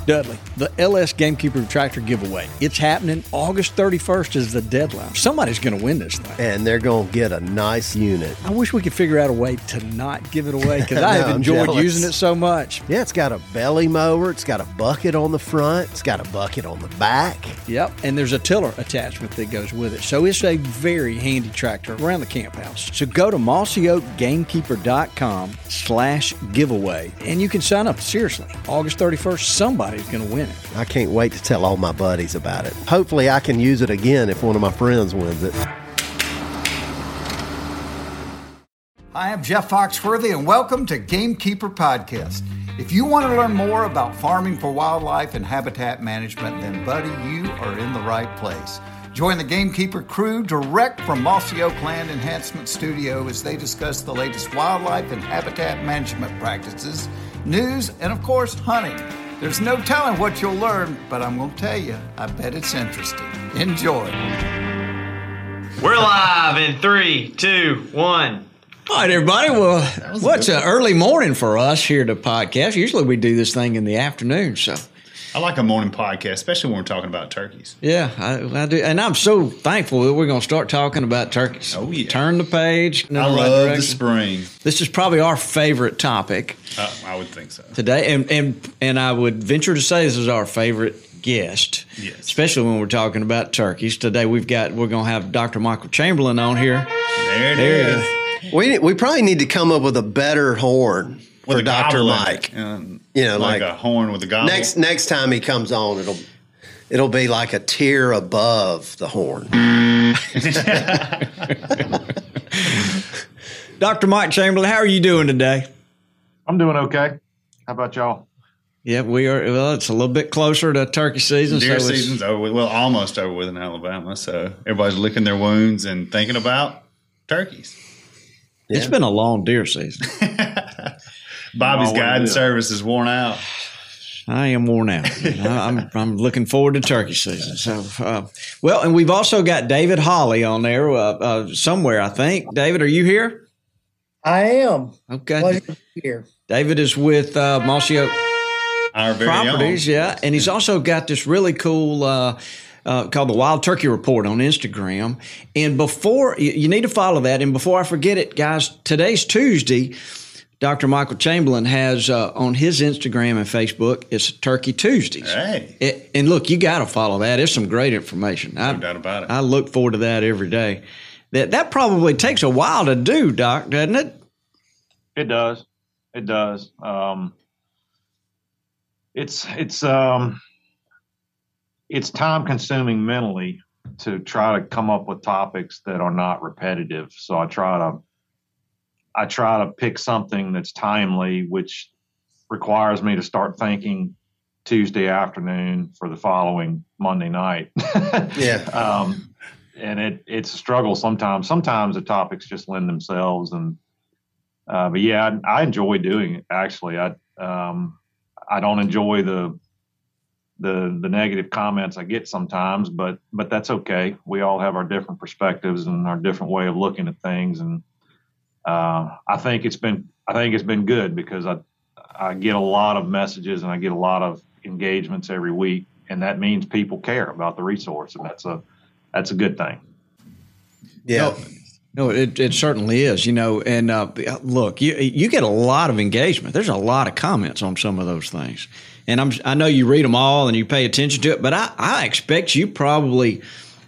Dudley, the LS Gamekeeper Tractor giveaway. It's happening. August 31st is the deadline. Somebody's going to win this thing. And they're going to get a nice unit. I wish we could figure out a way to not give it away because I have enjoyed using it so much. Yeah, it's got a belly mower. It's got a bucket on the front. It's got a bucket on the back. Yep, and there's a tiller attachment that goes with it. So it's a very handy tractor around the camp house. So go to mossyoakgamekeeper.com/giveaway and you can sign up. Seriously, August 31st, somebody's going to win it. I can't wait to tell all my buddies about it. Hopefully I can use it again if one of my friends wins it. Hi, I'm Jeff Foxworthy, and welcome to Gamekeeper Podcast. If you want to learn more about farming for wildlife and habitat management, then, buddy, you are in the right place. Join the Gamekeeper crew direct from Mossy Oak Land Enhancement Studio as they discuss the latest wildlife and habitat management practices, news, and, of course, hunting. There's no telling what you'll learn, but I'm going to tell you, I bet it's interesting. Enjoy. We're live in 3, 2, 1. All right, everybody. Well, what's an early morning for us here to podcast? Usually we do this thing in the afternoon, so. I like a morning podcast, especially when we're talking about turkeys. Yeah, I do. And I'm so thankful that we're going to start talking about turkeys. Oh, yeah. Turn the page. I love the spring. This is probably our favorite topic. I would think so. Today, and I would venture to say this is our favorite guest, yes, especially when we're talking about turkeys. Today we're going to have Dr. Michael Chamberlain on here. There it is. We probably need to come up with a better horn for Dr. Mike. Like a horn with a gobble. Next time he comes on, it'll be like a tier above the horn. Dr. Mike Chamberlain, how are you doing today? I'm doing okay. How about y'all? Yeah, we are. Well, it's a little bit closer to turkey season. Deer season's over with. Well, almost over with in Alabama. So everybody's licking their wounds and thinking about turkeys. Yeah. It's been a long deer season. Bobby's guiding service is worn out. I am worn out. I'm looking forward to turkey season. So, and we've also got David Holly on there somewhere, I think. David, are you here? I am. Okay. Pleasure to be here. David is with Mossy Oak Properties, yeah. And he's also got this really cool called the Wild Turkey Report on Instagram. And before you need to follow that. And before I forget it, guys, today's Tuesday. Dr. Michael Chamberlain has on his Instagram and Facebook, it's Turkey Tuesdays. Hey. And look, you got to follow that. It's some great information. No doubt about it. I look forward to that every day. That probably takes a while to do, Doc, doesn't it? It does. It does. It's time consuming mentally to try to come up with topics that are not repetitive. So I try to pick something that's timely, which requires me to start thinking Tuesday afternoon for the following Monday night. Yeah. And it's a struggle sometimes. Sometimes the topics just lend themselves. But yeah, I enjoy doing it. Actually, I don't enjoy the negative comments I get sometimes, but that's okay. We all have our different perspectives and our different way of looking at things. And I think it's been good because I get a lot of messages and I get a lot of engagements every week, and that means people care about the resource, and that's a good thing. Yeah. No, it certainly is, and look, you get a lot of engagement. There's a lot of comments on some of those things. And I know you read them all and you pay attention to it, but I expect you probably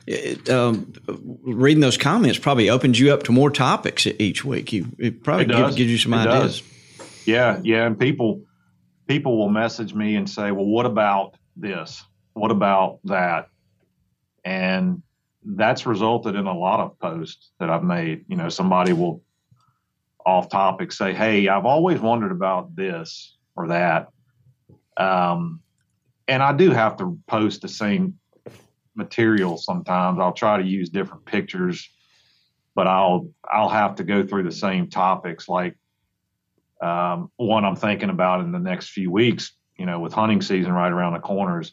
reading those comments probably opens you up to more topics each week. It probably gives you some ideas. Yeah. And people will message me and say, well, what about this? What about that? And that's resulted in a lot of posts that I've made. Somebody will off topic say, hey, I've always wondered about this or that. And I do have to post the same material sometimes. I'll try to use different pictures, but I'll have to go through the same topics. Like one I'm thinking about in the next few weeks, with hunting season right around the corners,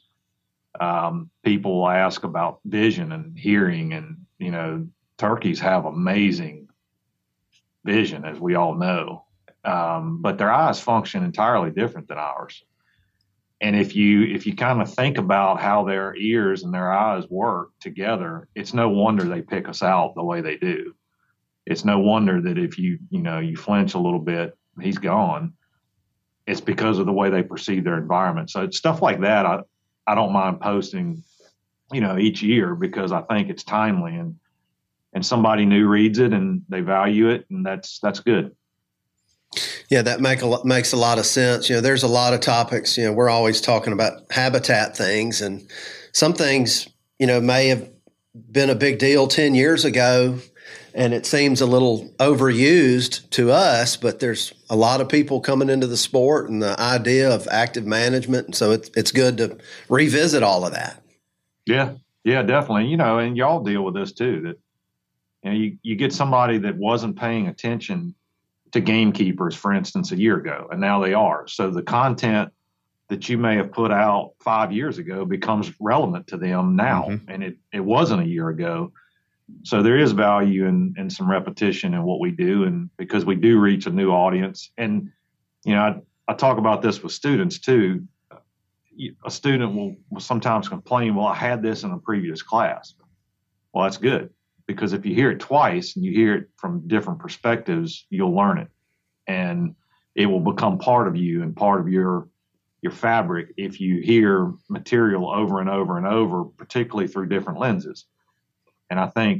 people will ask about vision and hearing, and turkeys have amazing vision, as we all know, but their eyes function entirely different than ours. And if you kind of think about how their ears and their eyes work together, it's no wonder they pick us out the way they do. It's no wonder that if you flinch a little bit, he's gone. It's because of the way they perceive their environment. So it's stuff like that I don't mind posting, each year, because I think it's timely and somebody new reads it and they value it, and that's good. Yeah, that makes a lot of sense. There's a lot of topics. We're always talking about habitat things, and some things, may have been a big deal 10 years ago, and it seems a little overused to us, but there's a lot of people coming into the sport and the idea of active management. And so it's good to revisit all of that. Yeah, definitely. And y'all deal with this too, that, you get somebody that wasn't paying attention to gamekeepers, for instance, a year ago, and now they are. So the content that you may have put out 5 years ago becomes relevant to them now, and it wasn't a year ago. So there is value in some repetition in what we do, and because we do reach a new audience. And I talk about this with students too. A student will sometimes complain, well, I had this in a previous class. Well, that's good, because if you hear it twice and you hear it from different perspectives, you'll learn it, and it will become part of you and part of your fabric if you hear material over and over and over, particularly through different lenses. And I think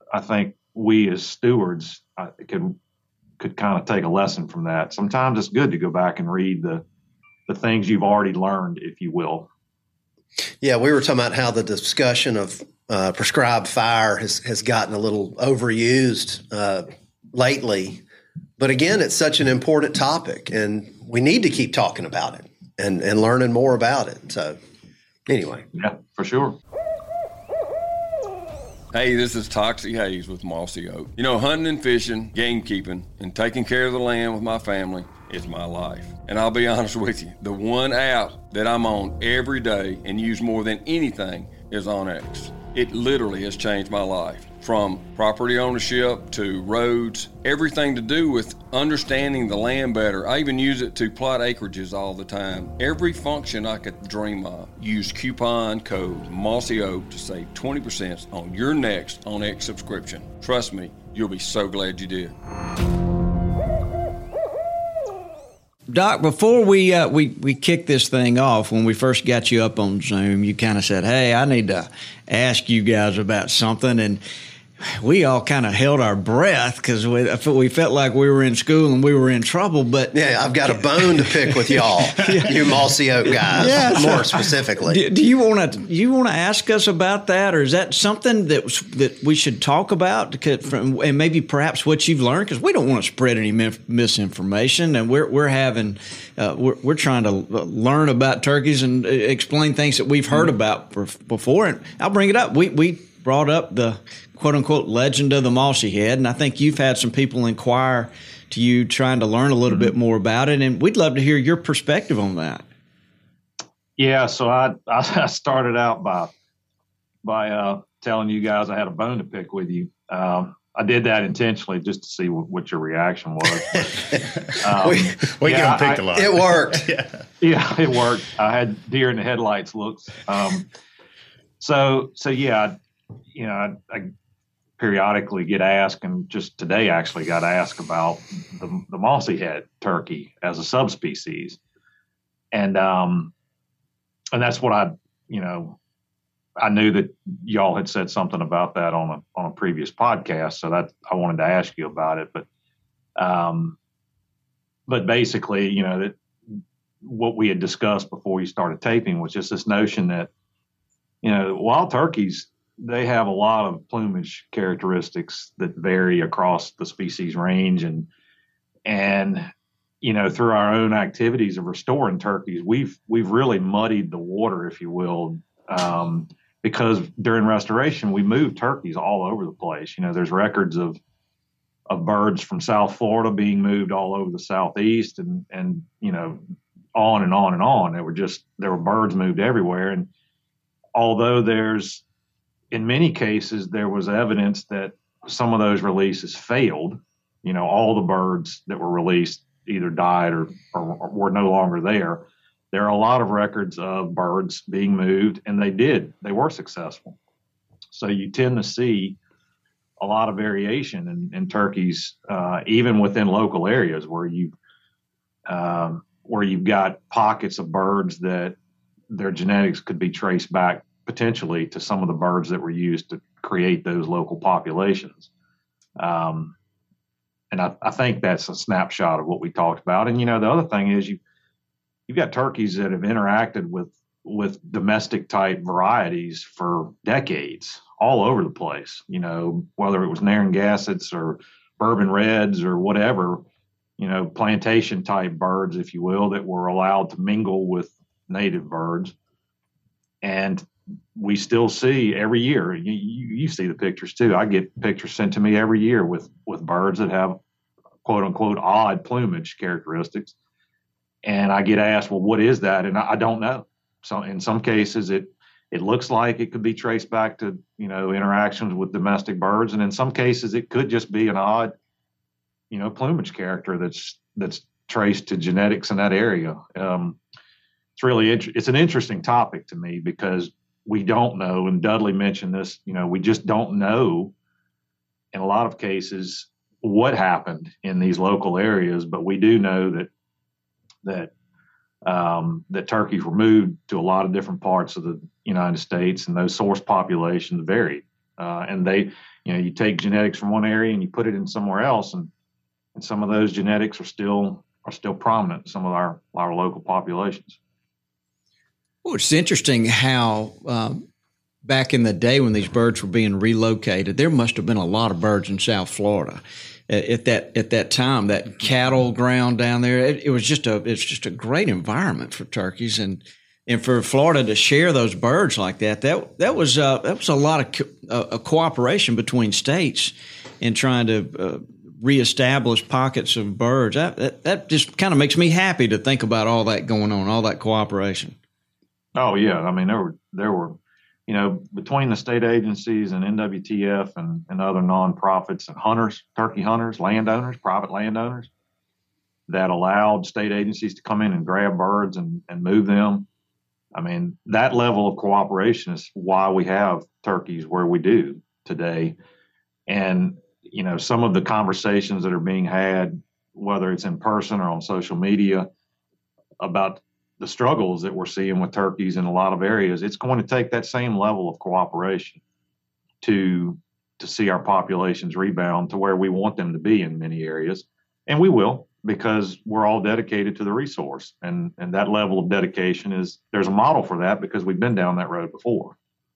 we as stewards could kind of take a lesson from that. Sometimes it's good to go back and read the things you've already learned, if you will. Yeah, we were talking about how the discussion of prescribed fire has gotten a little overused lately. But again, it's such an important topic, and we need to keep talking about it and learning more about it. So anyway. Yeah, for sure. Hey, this is Toxie Hayes with Mossy Oak. Hunting and fishing, gamekeeping, and taking care of the land with my family is my life. And I'll be honest with you, the one app that I'm on every day and use more than anything is OnX. It literally has changed my life. From property ownership to roads, everything to do with understanding the land better. I even use it to plot acreages all the time. Every function I could dream of. Use coupon code Mossy Oak to save 20% on your next OnX subscription. Trust me, you'll be so glad you did. Doc, before we kick this thing off, when we first got you up on Zoom, you kind of said, hey, I need to ask you guys about something. And we all kind of held our breath because we felt like we were in school and we were in trouble. But yeah, I've got a bone to pick with y'all, you Mossy Oak guys, more specifically. Do you want to ask us about that, or is that something that we should talk about, and maybe perhaps what you've learned? Because we don't want to spread any misinformation, and we're trying to learn about turkeys and explain things that we've heard about before. And I'll bring it up. We brought up the quote-unquote legend of the Mossy Head, and I think you've had some people inquire to you trying to learn a little bit more about it, and we'd love to hear your perspective on that. Yeah, so I started out by telling you guys I had a bone to pick with you. I did that intentionally just to see what your reaction was. We get picked a lot. It worked. Yeah, it worked. I had deer in the headlights looks. So yeah, I periodically get asked, and just today actually got asked about the Mossy Head turkey as a subspecies, and that's what I knew that y'all had said something about that on a previous podcast, so that I wanted to ask you about it, but basically, that what we had discussed before we started taping was just this notion that wild turkeys, they have a lot of plumage characteristics that vary across the species range, and through our own activities of restoring turkeys, we've really muddied the water, if you will, because during restoration we moved turkeys all over the place. There's records of birds from South Florida being moved all over the Southeast, and on and on and on. There were birds moved everywhere, and although in many cases, there was evidence that some of those releases failed. All the birds that were released either died or were no longer there. there are a lot of records of birds being moved, and they were successful. So you tend to see a lot of variation in turkeys, even within local areas where you've got pockets of birds that their genetics could be traced back potentially to some of the birds that were used to create those local populations. And I think that's a snapshot of what we talked about. And, the other thing is you've got turkeys that have interacted with domestic type varieties for decades all over the place, whether it was Narragansetts or Bourbon Reds or whatever, plantation type birds, if you will, that were allowed to mingle with native birds. And we still see every year, you see the pictures too. I get pictures sent to me every year with birds that have quote unquote odd plumage characteristics. And I get asked, well, what is that? And I don't know. So in some cases it looks like it could be traced back to, interactions with domestic birds. And in some cases it could just be an odd, plumage character that's traced to genetics in that area. It's really it's an interesting topic to me because we don't know, and Dudley mentioned this, we just don't know in a lot of cases what happened in these local areas, but we do know that turkeys were moved to a lot of different parts of the United States, and those source populations varied. And you take genetics from one area and you put it in somewhere else, and some of those genetics are still prominent in some of our local populations. Well, it's interesting how back in the day when these birds were being relocated, there must have been a lot of birds in South Florida at that time. That cattle ground down there, it's just a great environment for turkeys, and for Florida to share those birds like that was a lot of cooperation between states in trying to reestablish pockets of birds. That just kind of makes me happy to think about all that going on, all that cooperation. Oh yeah, I mean there were, between the state agencies and NWTF and other nonprofits and hunters, turkey hunters, landowners, private landowners, that allowed state agencies to come in and grab birds and move them. I mean, that level of cooperation is why we have turkeys where we do today. And some of the conversations that are being had, whether it's in person or on social media, about the struggles that we're seeing with turkeys in a lot of areas, it's going to take that same level of cooperation to see our populations rebound to where we want them to be in many areas. And we will, because we're all dedicated to the resource. And that level of dedication there's a model for that because we've been down that road before.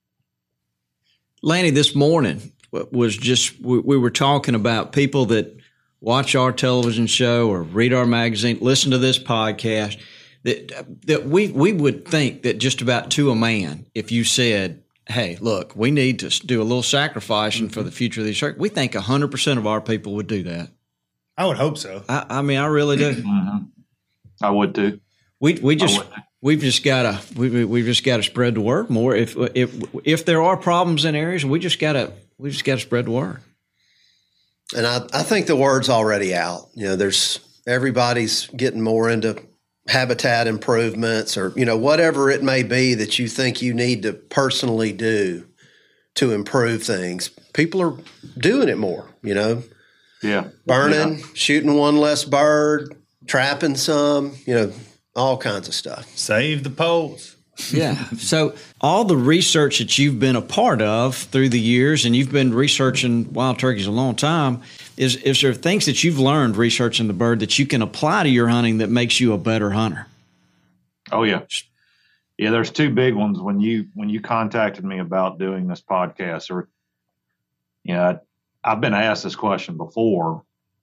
Lanny, this morning was we were talking about people that watch our television show or read our magazine, listen to this podcast, that we would think that just about to a man, if you said, hey, look, we need to do a little sacrificing for the future of these turkeys, we think 100% of our people would do that. I would hope so. I mean, I really do. Mm-hmm. I would too. We've just got to spread the word more. If there are problems in areas, we just got to spread the word. And I think the word's already out. Everybody's getting more into habitat improvements or, whatever it may be that you think you need to personally do to improve things. People are doing it more, Yeah. Burning, shooting one less bird, trapping some, all kinds of stuff. Save the poles. Yeah. So all the research that you've been a part of through the years, and you've been researching wild turkeys a long time, is there things that you've learned researching the bird that you can apply to your hunting that makes you a better hunter? Oh yeah. Yeah, there's two big ones. When you contacted me about doing this podcast, or I've been asked this question before.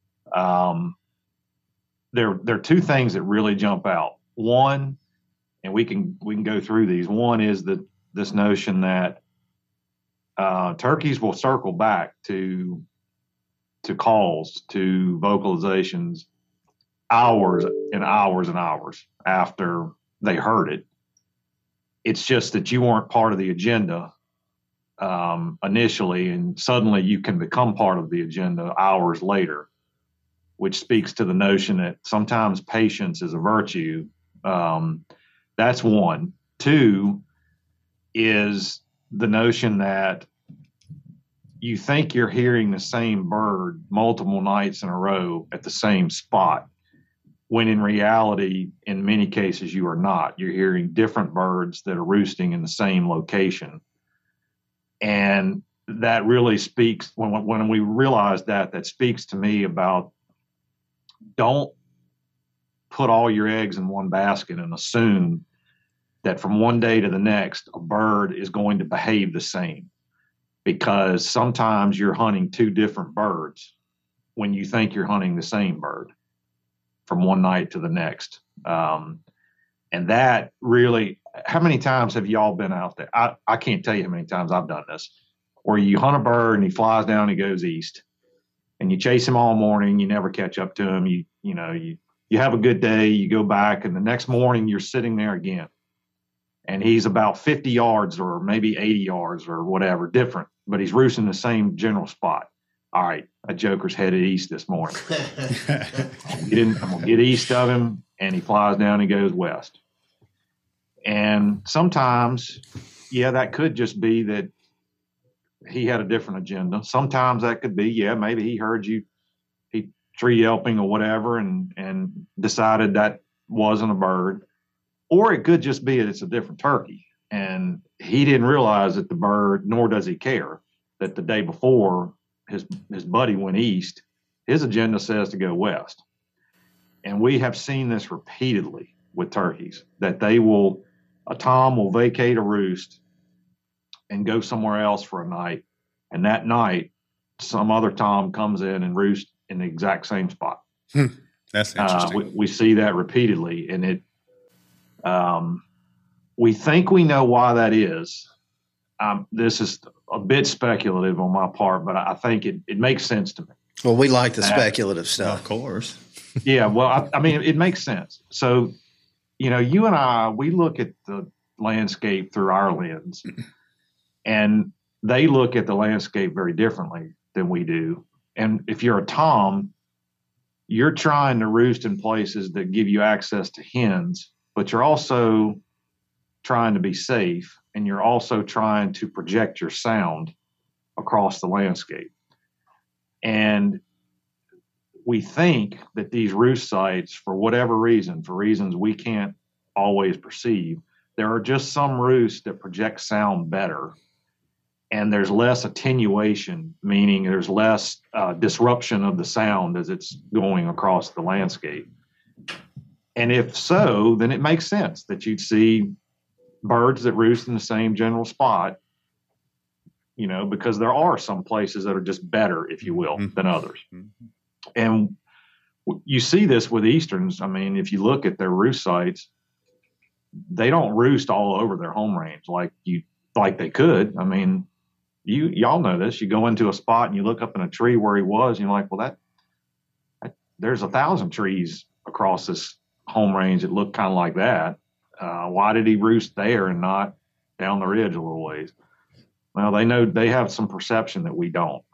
There are two things that really jump out. One, and we can go through these. One is this notion that turkeys will circle back to calls, to vocalizations, hours and hours and hours after they heard it. It's just that you weren't part of the agenda initially, and suddenly you can become part of the agenda hours later, which speaks to the notion that sometimes patience is a virtue. That's one. Two is the notion that you think you're hearing the same bird multiple nights in a row at the same spot, when in reality, in many cases, you are not. You're hearing different birds that are roosting in the same location. And that really speaks, when we realize that speaks to me about, don't put all your eggs in one basket and assume that from one day to the next, a bird is going to behave the same, because sometimes you're hunting two different birds when you think you're hunting the same bird from one night to the next. And that really, how many times have y'all been out there? I can't tell you how many times I've done this, where you hunt a bird and he flies down, he goes east, and you chase him all morning, you never catch up to him. You have a good day, you go back, and the next morning you're sitting there again, and he's about 50 yards or maybe 80 yards or whatever, different, but he's roosting the same general spot. All right, that joker's headed east this morning. I'm going to get east of him, and he flies down, he goes west. And sometimes, yeah, that could just be that he had a different agenda. Sometimes that could be, yeah, maybe he heard you, he tree yelping or whatever, and decided that wasn't a bird. Or it could just be that it's a different turkey, and he didn't realize that the bird, nor does he care, that the day before his buddy went east, his agenda says to go west. And we have seen this repeatedly with turkeys, that a tom will vacate a roost and go somewhere else for a night, and that night some other tom comes in and roosts in the exact same spot. That's interesting. We see that repeatedly, and we think we know why that is. This is a bit speculative on my part, but I think it makes sense to me. Well, we like the speculative stuff. Of course. Yeah, well, I mean, it makes sense. So, you and I, we look at the landscape through our lens, and they look at the landscape very differently than we do. And if you're a tom, you're trying to roost in places that give you access to hens, but you're also trying to be safe, and you're also trying to project your sound across the landscape. And we think that these roost sites, for whatever reason, for reasons we can't always perceive, there are just some roosts that project sound better, and there's less attenuation, meaning there's less disruption of the sound as it's going across the landscape. And if so, then it makes sense that you'd see birds that roost in the same general spot, because there are some places that are just better, if you will, than others. And you see this with Easterns. I mean, if you look at their roost sites, they don't roost all over their home range like they could. I mean, y'all know this. You go into a spot and you look up in a tree where he was, and you're like, well, that there's 1,000 trees across this home range that look kind of like that. Why did he roost there and not down the ridge a little ways? Well, they have some perception that we don't.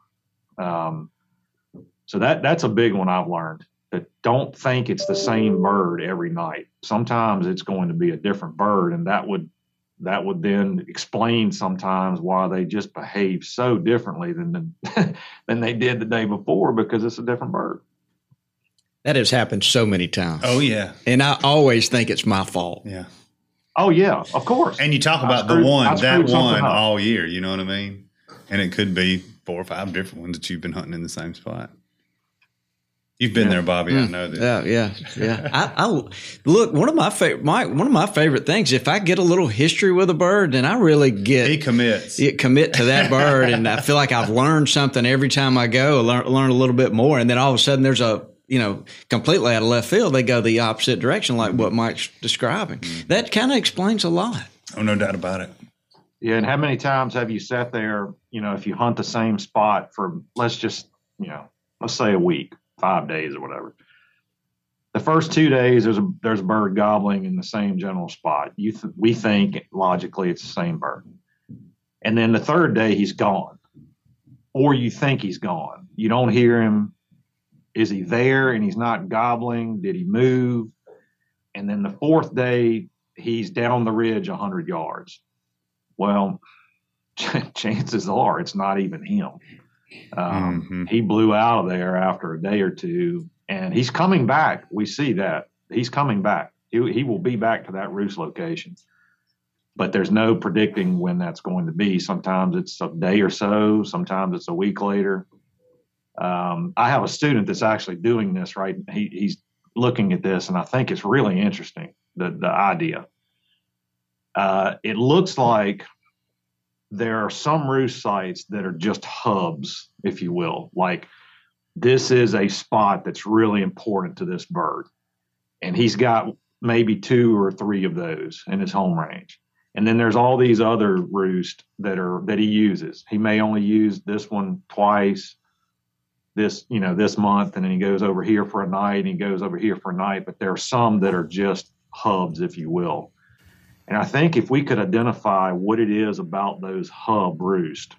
So that's a big one I've learned, that don't think it's the same bird every night. Sometimes it's going to be a different bird, and that would then explain sometimes why they just behave so differently than they did the day before, because it's a different bird. That has happened so many times. Oh, yeah. And I always think it's my fault. Yeah. Oh, yeah, of course. And you talk about that one all year, you know what I mean? And it could be 4 or 5 different ones that you've been hunting in the same spot. You've been there, Bobby. I know that. Yeah. I look, one of my favorite things, if I get a little history with a bird, then I really commit to that bird, and I feel like I've learned something every time I go. Learn a little bit more, and then all of a sudden there's completely out of left field, they go the opposite direction, like what Mike's describing. That kind of explains a lot. Oh, no doubt about it. Yeah, and how many times have you sat there, if you hunt the same spot for, let's say a week, 5 days or whatever. The first 2 days, there's a bird gobbling in the same general spot. We think logically it's the same bird. And then the third day, he's gone. Or you think he's gone. You don't hear him. Is he there and he's not gobbling? Did he move? And then the fourth day, he's down the ridge 100 yards. Well, chances are it's not even him. He blew out of there after a day or two, and he's coming back. We see that. He's coming back. He will be back to that roost location. But there's no predicting when that's going to be. Sometimes it's a day or so. Sometimes it's a week later. I have a student that's actually doing this, right? He's looking at this, and I think it's really interesting, the idea. It looks like there are some roost sites that are just hubs, if you will. Like, this is a spot that's really important to this bird. And he's got maybe 2 or 3 of those in his home range. And then there's all these other roosts that he uses. He may only use this one twice this month, and then he goes over here for a night, and he goes over here for a night. But there are some that are just hubs, if you will. And I think if we could identify what it is about those hub roosts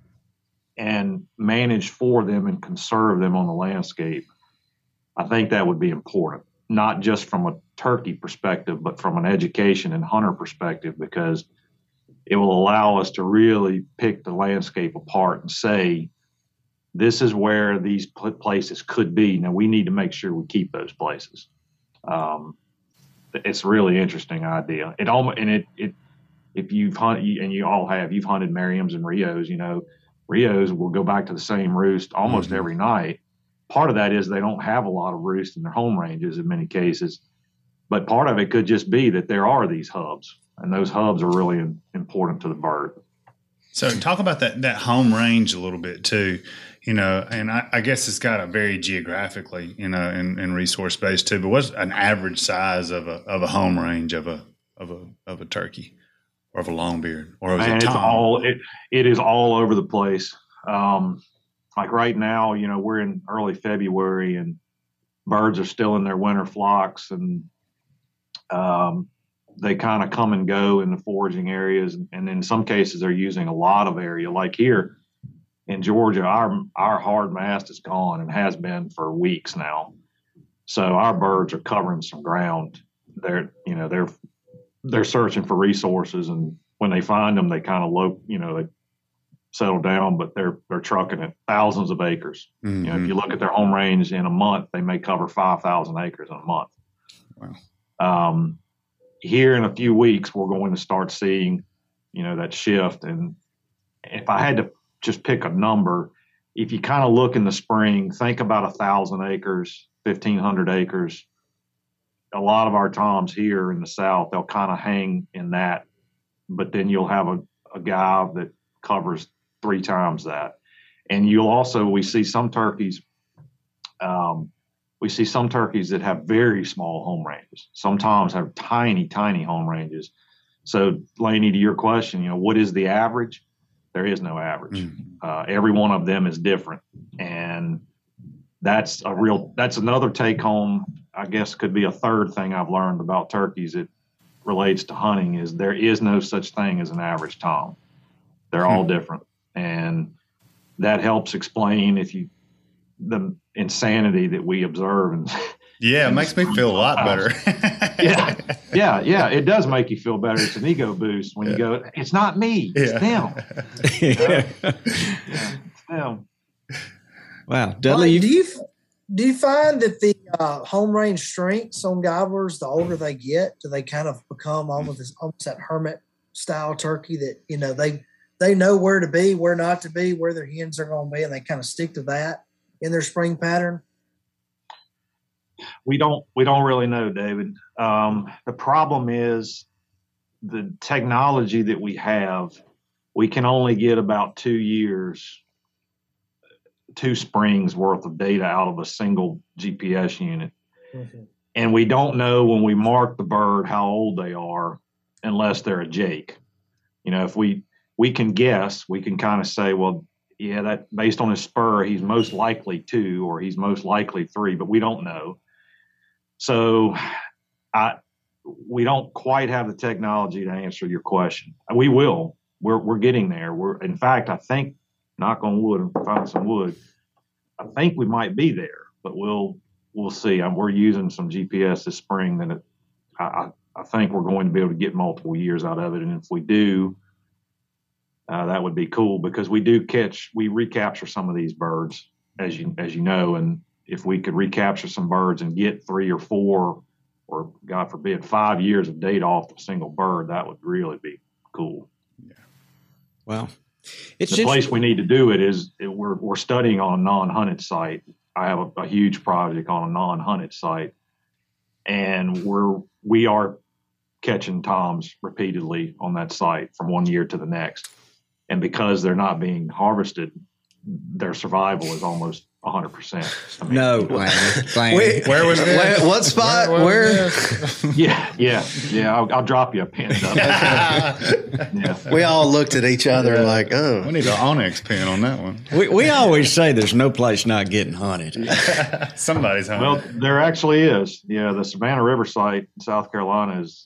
and manage for them and conserve them on the landscape, I think that would be important, not just from a turkey perspective, but from an education and hunter perspective, because it will allow us to really pick the landscape apart and say, this is where these places could be. Now, we need to make sure we keep those places. It's a really interesting idea. If you've hunted, and you all have, you've hunted Merriam's and Rios, Rios will go back to the same roost almost every night. Part of that is they don't have a lot of roosts in their home ranges in many cases, but part of it could just be that there are these hubs, and those hubs are really important to the bird. So talk about that home range a little bit too, and I guess it's got to vary geographically, and resource based too. But what's an average size of a home range of a turkey or of a longbeard or of a tom? It is all over the place. Like right now, we're in early February and birds are still in their winter flocks, and they kind of come and go in the foraging areas. And in some cases, they're using a lot of area. Like here in Georgia, our hard mast is gone and has been for weeks now. So our birds are covering some ground. They're searching for resources, and when they find them, they kind of they settle down, but they're trucking it thousands of acres. If you look at their home range in a month, they may cover 5,000 acres in a month. Wow. Here in a few weeks, we're going to start seeing, that shift. And if I had to just pick a number, if you kind of look in the spring, think about 1,000 acres, 1,500 acres. A lot of our toms here in the South, they'll kind of hang in that, but then you'll have a guy that covers 3 times that. And we see some turkeys that have very small home ranges. Some toms have tiny, tiny home ranges. So, Laney, to your question, what is the average? There is no average. Every one of them is different. And that's another take home, I guess could be a third thing I've learned about turkeys that relates to hunting, is there is no such thing as an average tom. They're all different. And that helps explain the insanity that we observe. And it makes me feel a lot better. Yeah, it does make you feel better. It's an ego boost when you go, it's not me, it's them. It's them. Wow. Dudley, do you find that the home range shrinks on gobblers the older they get? Do they kind of become almost that hermit style turkey that, they know where to be, where not to be, where their hens are going to be, and they kind of stick to that in their spring pattern? We don't really know, David. The problem is the technology that we have. We can only get about 2 springs worth of data out of a single GPS unit. And we don't know when we mark the bird how old they are unless they're a Jake. If we can guess, we can kind of say, well, that based on his spur, he's most likely 2 or he's most likely 3, but we don't know. So we don't quite have the technology to answer your question. We will. We're getting there. In fact, I think, knock on wood and find some wood, I think we might be there, but we'll see. We're using some GPS this spring that I think we're going to be able to get multiple years out of it. And if we do, that would be cool, because we recapture some of these birds, as you know, and if we could recapture some birds and get 3 or 4, or God forbid, 5 years of data off a single bird, that would really be cool. Yeah. Well, it's the place we need to do it is we're studying on a non-hunted site. I have a huge project on a non-hunted site, and we are catching toms repeatedly on that site from one year to the next. And because they're not being harvested, their survival is almost 100%. I mean, no, where was that? What spot? Where? Yeah. I'll drop you a pin. Yeah. We all looked at each other like, oh. We need an Onyx pin on that one. We always say there's no place not getting hunted. Somebody's hunted. Well, there actually is. Yeah, the Savannah River site in South Carolina is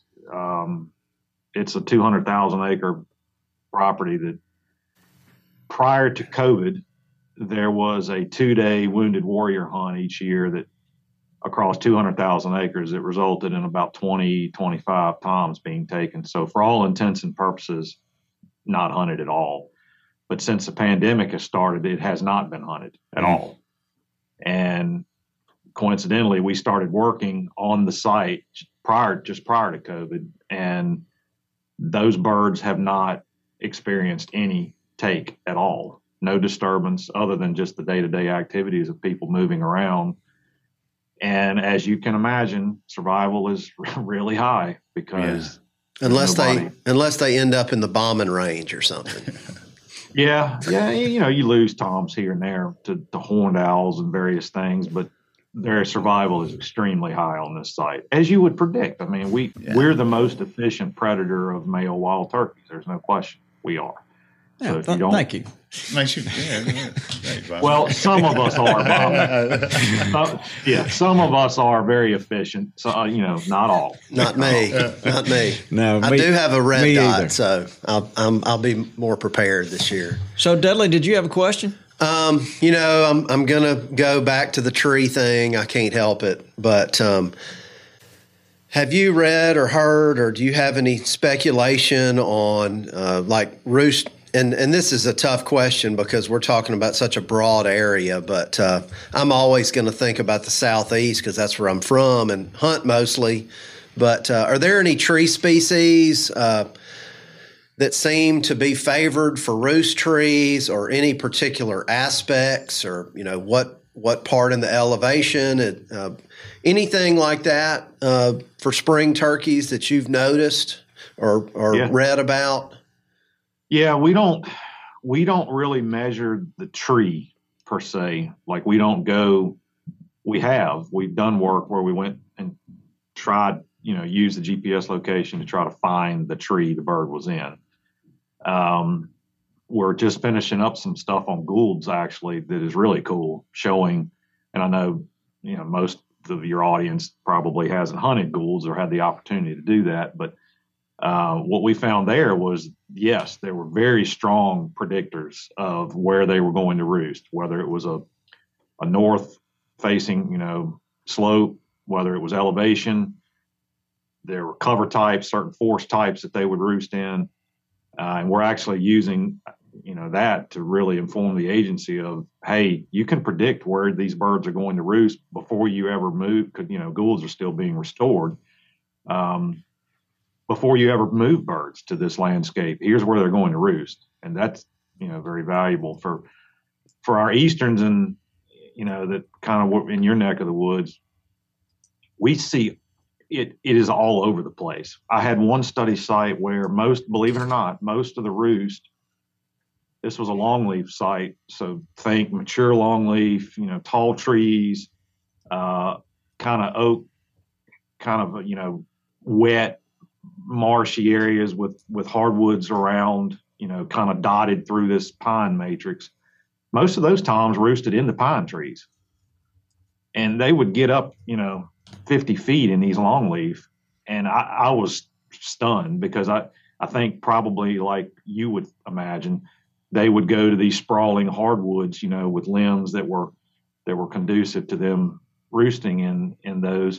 it's a 200,000 acre property that prior to COVID, there was a 2-day wounded warrior hunt each year that across 200,000 acres, it resulted in about 25 toms being taken. So for all intents and purposes, not hunted at all. But since the pandemic has started, it has not been hunted at all. And coincidentally, we started working on the site just prior to COVID, and those birds have not experienced any take at all. No disturbance other than just the day-to-day activities of people moving around. And as you can imagine, survival is really high because unless they end up in the bombing range or something. Yeah. You know, you lose toms here and there to horned owls and various things, but their survival is extremely high on this site, as you would predict. I mean, we're the most efficient predator of male wild turkeys. There's no question we are. Yeah, so if you don't, thank you. Well, some of us are, Bob. Some of us are very efficient. So, not all. Not me. Not me. No, I do have a red dot, either. So I'll be more prepared this year. So, Dudley, did you have a question? I'm gonna go back to the tree thing. I can't help it, but have you read or heard, or do you have any speculation on like roost? And this is a tough question because we're talking about such a broad area, but I'm always going to think about the Southeast because that's where I'm from and hunt mostly. But are there any tree species that seem to be favored for roost trees, or any particular aspects, or what part in the elevation, anything like that for spring turkeys that you've noticed or read about? Yeah, we don't really measure the tree per se. Like we've done work where we went and tried, use the GPS location to try to find the tree the bird was in. We're just finishing up some stuff on Gould's actually that is really cool, showing, and I know, most of your audience probably hasn't hunted Gould's or had the opportunity to do that, but what we found there was, yes, there were very strong predictors of where they were going to roost, whether it was a north facing, slope, whether it was elevation. There were cover types, certain forest types that they would roost in. And we're actually using, that to really inform the agency of, hey, you can predict where these birds are going to roost before you ever move. Because, Gould's are still being restored. Before you ever move birds to this landscape, here's where they're going to roost. And that's, very valuable for our Easterns and, that kind of in your neck of the woods. We see it is all over the place. I had one study site where believe it or not, most of the roost, this was a longleaf site. So think mature longleaf, tall trees, kind of oak, kind of, wet, marshy areas with hardwoods around, kind of dotted through this pine matrix. Most of those toms roosted in the pine trees, and they would get up, 50 feet in these longleaf. And I was stunned because I think probably like you would imagine, they would go to these sprawling hardwoods, with limbs that were conducive to them roosting in those.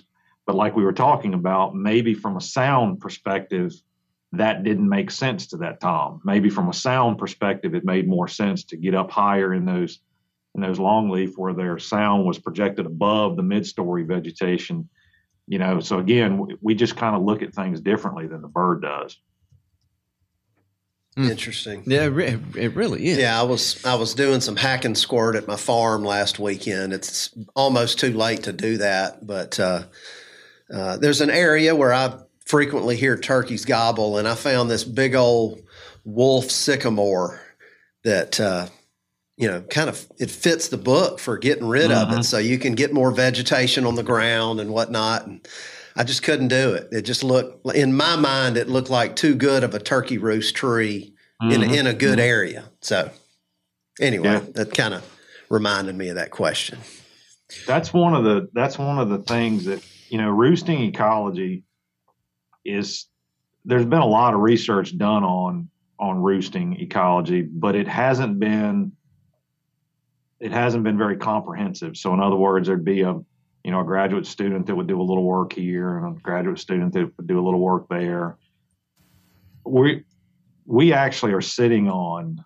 But like we were talking about, maybe from a sound perspective, that didn't make sense to that tom. Maybe from a sound perspective, it made more sense to get up higher in those longleaf where their sound was projected above the mid-story vegetation. So again, we just kind of look at things differently than the bird does. Interesting. Yeah, it really is. Yeah, I was doing some hack and squirt at my farm last weekend. It's almost too late to do that, but there's an area where I frequently hear turkeys gobble, and I found this big old wolf sycamore that kind of it fits the book for getting rid of it, so you can get more vegetation on the ground and whatnot. And I just couldn't do it. It just looked, in my mind, it looked like too good of a turkey roost tree in a good area. So anyway, that kind of reminded me of that question. That's one of the things that, roosting ecology is, there's been a lot of research done on roosting ecology, but it hasn't been very comprehensive. So in other words, there'd be a graduate student that would do a little work here and a graduate student that would do a little work there. We actually are sitting on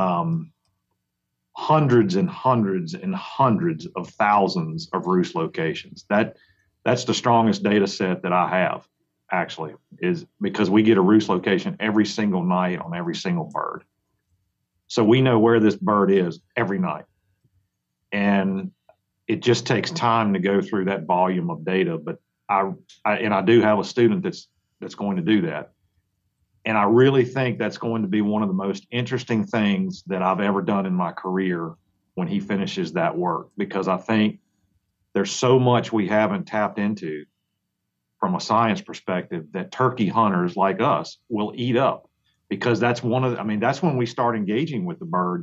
hundreds and hundreds and hundreds of thousands of roost locations. That's the strongest data set that I have, actually, is because we get a roost location every single night on every single bird. So we know where this bird is every night. And it just takes time to go through that volume of data. But I do have a student that's going to do that. And I really think that's going to be one of the most interesting things that I've ever done in my career when he finishes that work, because I think there's so much we haven't tapped into from a science perspective that turkey hunters like us will eat up, because that's when we start engaging with the bird.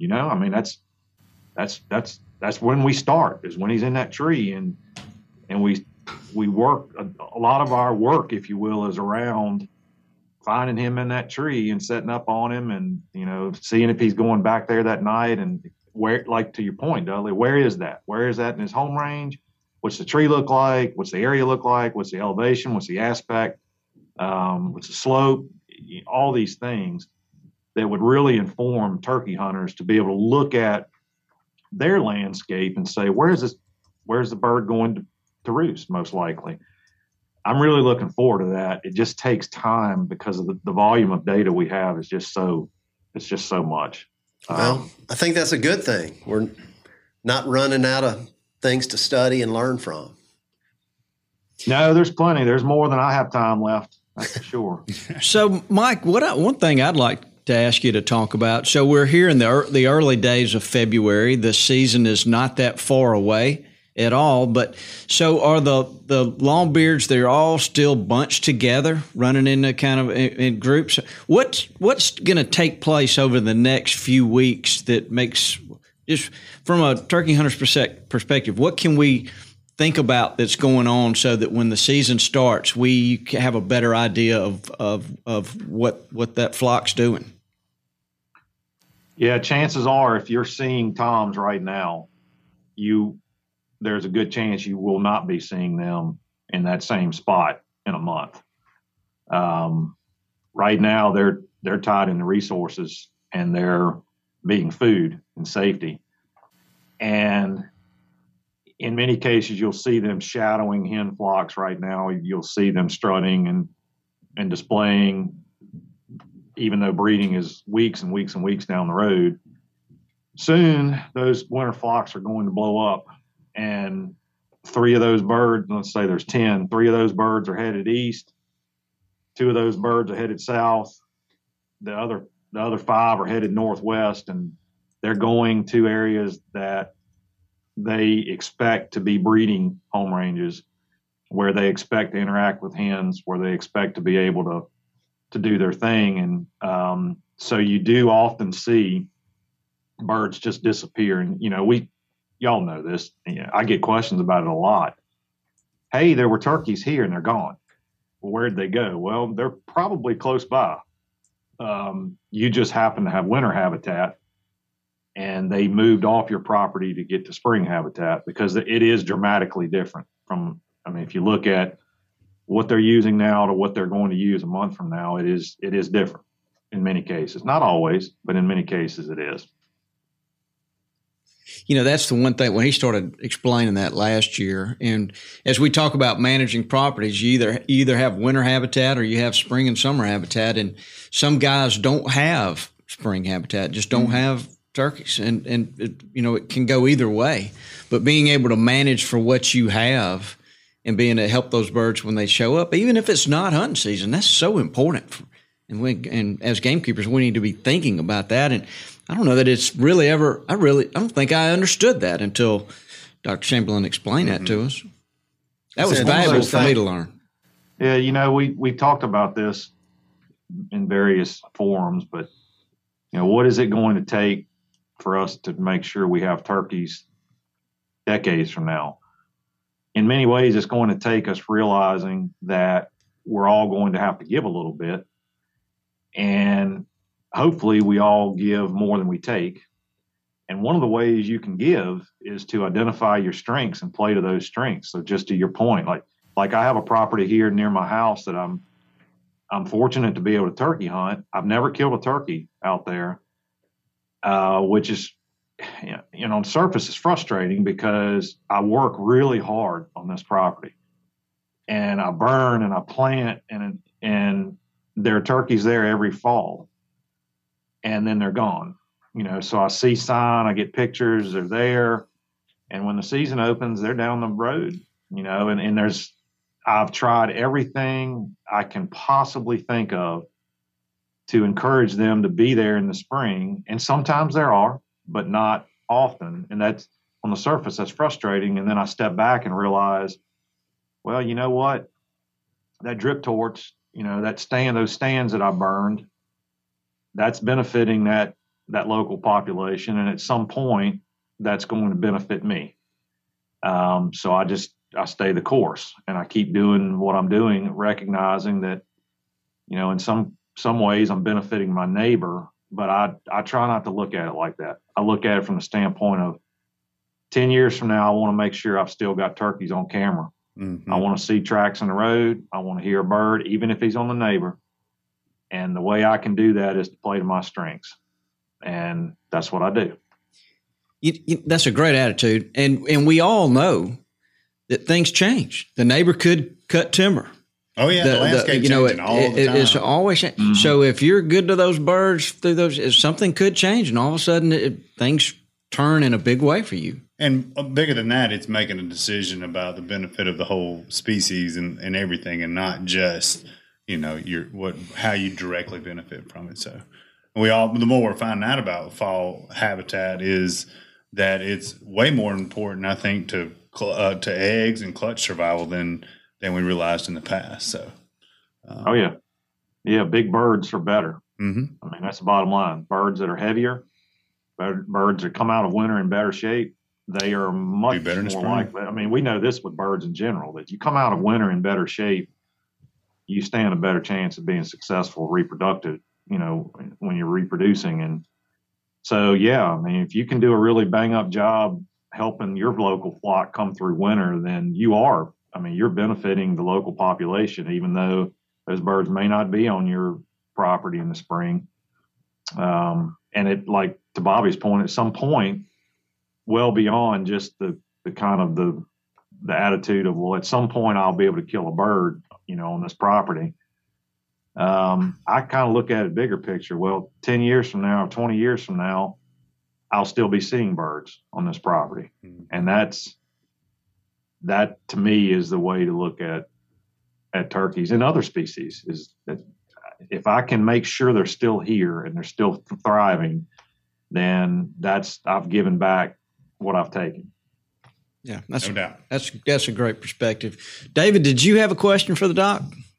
That's when we start, is when he's in that tree, and we work a lot of our work, if you will, is around finding him in that tree and setting up on him, and seeing if he's going back there that night, and where, like to your point, Dudley, where is that in his home range? What's the tree look like? What's the area look like? What's the elevation? What's the aspect? What's the slope? All these things that would really inform turkey hunters to be able to look at their landscape and say, where's the bird going to roost most likely? I'm really looking forward to that. It just takes time because of the volume of data we have is just so much. Well, I think that's a good thing. We're not running out of things to study and learn from. No, there's plenty. There's more than I have time left. That's for sure. So, Mike, one thing I'd like to ask you to talk about. So we're here in the early days of February. The season is not that far away at all. But so are the longbeards? They're all still bunched together, running in in groups. What's going to take place over the next few weeks that makes, just from a turkey hunter's perspective, what can we think about that's going on so that when the season starts, we have a better idea of what that flock's doing? Yeah, chances are, if you're seeing toms right now, there's a good chance you will not be seeing them in that same spot in a month. Right now, they're tied into resources, and they're being food and safety. And in many cases, you'll see them shadowing hen flocks right now. You'll see them strutting and displaying, even though breeding is weeks and weeks and weeks down the road. Soon, those winter flocks are going to blow up. And 3 of those birds, let's say there's 10, 3 of those birds are headed east. 2 of those birds are headed south. The other 5 are headed northwest, and they're going to areas that they expect to be breeding home ranges, where they expect to interact with hens, where they expect to be able to do their thing. And so you do often see birds just disappear. And, y'all know this. I get questions about it a lot. Hey, there were turkeys here and they're gone. Well, where'd they go? Well, they're probably close by. You just happen to have winter habitat, and they moved off your property to get to spring habitat, because it is dramatically different from, if you look at what they're using now to what they're going to use a month from now, it is different in many cases. Not always, but in many cases it is. You know, that's the one thing when he started explaining that last year. And as we talk about managing properties, you either have winter habitat or you have spring and summer habitat. And some guys don't have spring habitat, just don't have turkeys. And it can go either way. But being able to manage for what you have and being able to help those birds when they show up, even if it's not hunting season, that's so important. And as gamekeepers, we need to be thinking about that. And I don't know that it's really ever. I don't think I understood that until Dr. Chamberlain explained that to us. That was valuable for me to learn. Yeah, we talked about this in various forums, but what is it going to take for us to make sure we have turkeys decades from now? In many ways, it's going to take us realizing that we're all going to have to give a little bit, and hopefully we all give more than we take. And one of the ways you can give is to identify your strengths and play to those strengths. So just to your point, like I have a property here near my house that I'm fortunate to be able to turkey hunt. I've never killed a turkey out there, which is, on the surface is frustrating because I work really hard on this property and I burn and I plant and there are turkeys there every fall. And then they're gone, so I see sign, I get pictures, they're there. And when the season opens, they're down the road, and I've tried everything I can possibly think of to encourage them to be there in the spring. And sometimes there are, but not often. And that's on the surface, that's frustrating. And then I step back and realize, well, you know what? That drip torch, those stands that I burned, that's benefiting that local population. And at some point that's going to benefit me. So I stay the course and I keep doing what I'm doing, recognizing that, in some ways I'm benefiting my neighbor, but I try not to look at it like that. I look at it from the standpoint of 10 years from now, I want to make sure I've still got turkeys on camera. Mm-hmm. I want to see tracks in the road. I want to hear a bird, even if he's on the neighbor. And the way I can do that is to play to my strengths. And that's what I do. That's a great attitude. And we all know that things change. The neighbor could cut timber. Oh, yeah. The landscape changing all the time. It's always changing. Mm-hmm. So if you're good to those birds through those, something could change. And all of a sudden things turn in a big way for you. And bigger than that, it's making a decision about the benefit of the whole species and everything, and not just how you directly benefit from it. So the more we're finding out about fall habitat is that it's way more important, I think, to eggs and clutch survival than we realized in the past. So, big birds are better. Mm-hmm. I mean, that's the bottom line. Birds that are heavier, birds that come out of winter in better shape, they are much more likely. I mean, we know this with birds in general, that you come out of winter in better shape, you stand a better chance of being successful reproductive, when you're reproducing. And so, I mean, if you can do a really bang up job helping your local flock come through winter, then you're benefiting the local population, even though those birds may not be on your property in the spring. And it, like to Bobby's point, at some point, well beyond just the kind of the attitude of, well, at some point I'll be able to kill a bird, on this property. I kind of look at it bigger picture. Well, 10 years from now, 20 years from now, I'll still be seeing birds on this property. Mm-hmm. And that to me is the way to look at turkeys and other species, is that if I can make sure they're still here and they're still thriving, then I've given back what I've taken. Yeah, no doubt. That's a great perspective. David, did you have a question for the doc?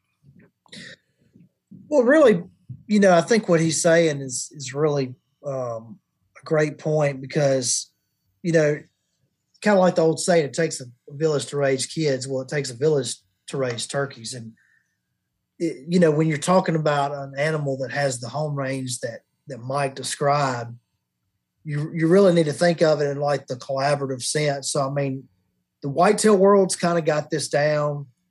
Well, really, I think what he's saying is really a great point, because, kind of like the old saying, it takes a village to raise kids. Well, it takes a village to raise turkeys. And, when you're talking about an animal that has the home range that Mike described, you really need to think of it in like the collaborative sense. So, I mean, the whitetail world's kind of got this down.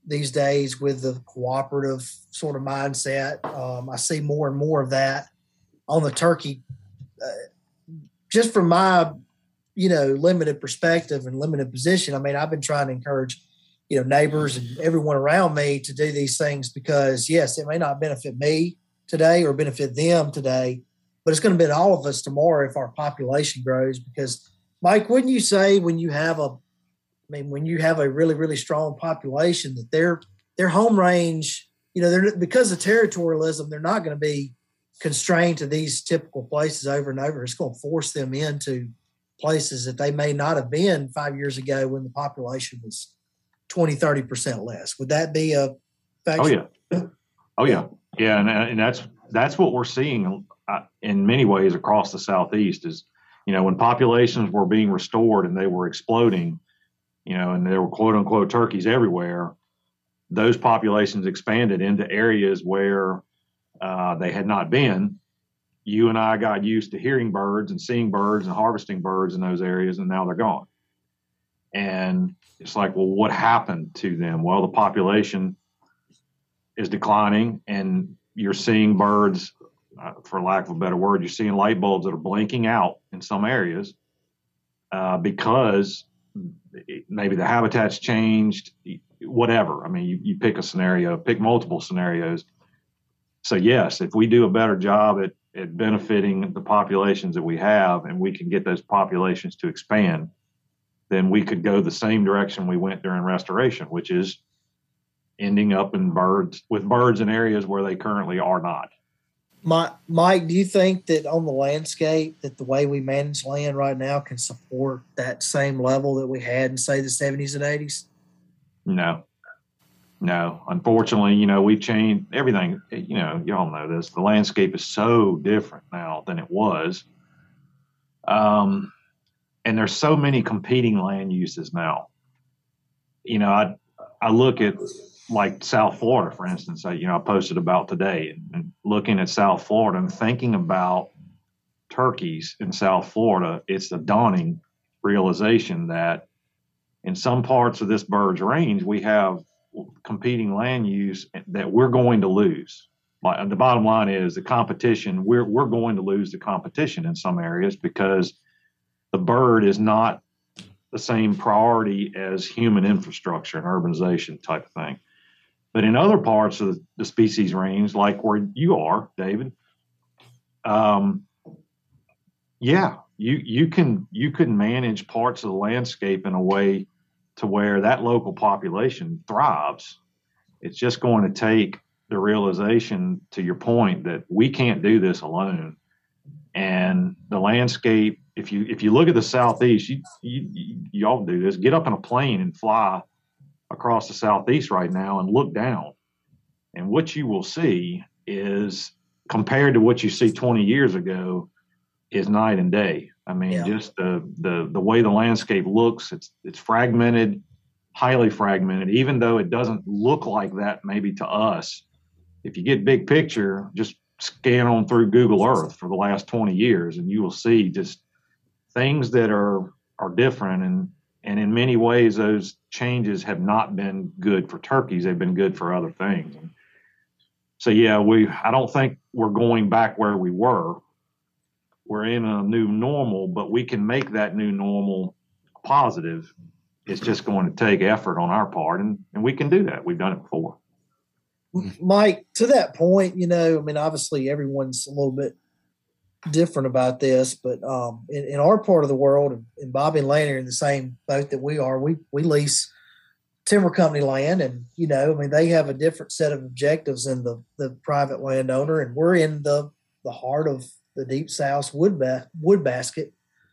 these days with the cooperative sort of mindset. I see more and more of that on the turkey. Just from my, limited perspective and limited position, I mean, I've been trying to encourage, neighbors and everyone around me to do these things because, yes, it may not benefit me today or benefit them today, but it's going to benefit all of us tomorrow if our population grows. Because, Mike, wouldn't you say when you have a really, really strong population that their home range, because of territorialism, they're not going to be constrained to these typical places over and over. It's going to force them into places that they may not have been 5 years ago when the population was 20-30% less. Would that be a factor? Oh yeah. And that's what we're seeing in many ways across the Southeast is, when populations were being restored and they were exploding, and there were quote unquote turkeys everywhere, those populations expanded into areas where they had not been. You and I got used to hearing birds and seeing birds and harvesting birds in those areas, and now they're gone. And it's like, well, what happened to them? Well, the population is declining, and you're seeing birds, for lack of a better word, you're seeing light bulbs that are blinking out in some areas because maybe the habitat's changed, whatever. I mean, you pick a scenario, pick multiple scenarios. So yes, if we do a better job at benefiting the populations that we have, and we can get those populations to expand, then we could go the same direction we went during restoration, which is ending up with birds in areas where they currently are not. Mike, do you think that on the landscape that the way we manage land right now can support that same level that we had in, say, the 70s and 80s? No, unfortunately, we've changed everything. Y'all know this. The landscape is so different now than it was. And there's so many competing land uses now. I look at like South Florida, for instance, I posted about today and looking at South Florida and thinking about turkeys in South Florida, it's a daunting realization that in some parts of this bird's range, we have competing land use that we're going to lose. The bottom line is the competition, we're going to lose the competition in some areas because the bird is not the same priority as human infrastructure and urbanization type of thing. But in other parts of the species range, like where you are, David, you can manage parts of the landscape in a way to where that local population thrives. It's just going to take the realization, to your point, that we can't do this alone. And the landscape, if you look at the Southeast, you all do this, get up in a plane and fly across the Southeast right now and look down. And what you will see is, compared to what you see 20 years ago, is night and day. I mean, just the way the landscape looks, it's fragmented, highly fragmented, even though it doesn't look like that maybe to us. If you get big picture, just scan on through Google Earth for the last 20 years, and you will see just things that are different. And in many ways, those changes have not been good for turkeys. They've been good for other things. And so, I don't think we're going back where we were. We're in a new normal, but we can make that new normal positive. It's just going to take effort on our part, and we can do that. We've done it before. Mike, to that point, obviously everyone's a little bit different about this, but in our part of the world, and Bobby and Lanny are in the same boat that we are. We lease timber company land, and they have a different set of objectives than the private landowner, and we're in the heart of the Deep South wood basket.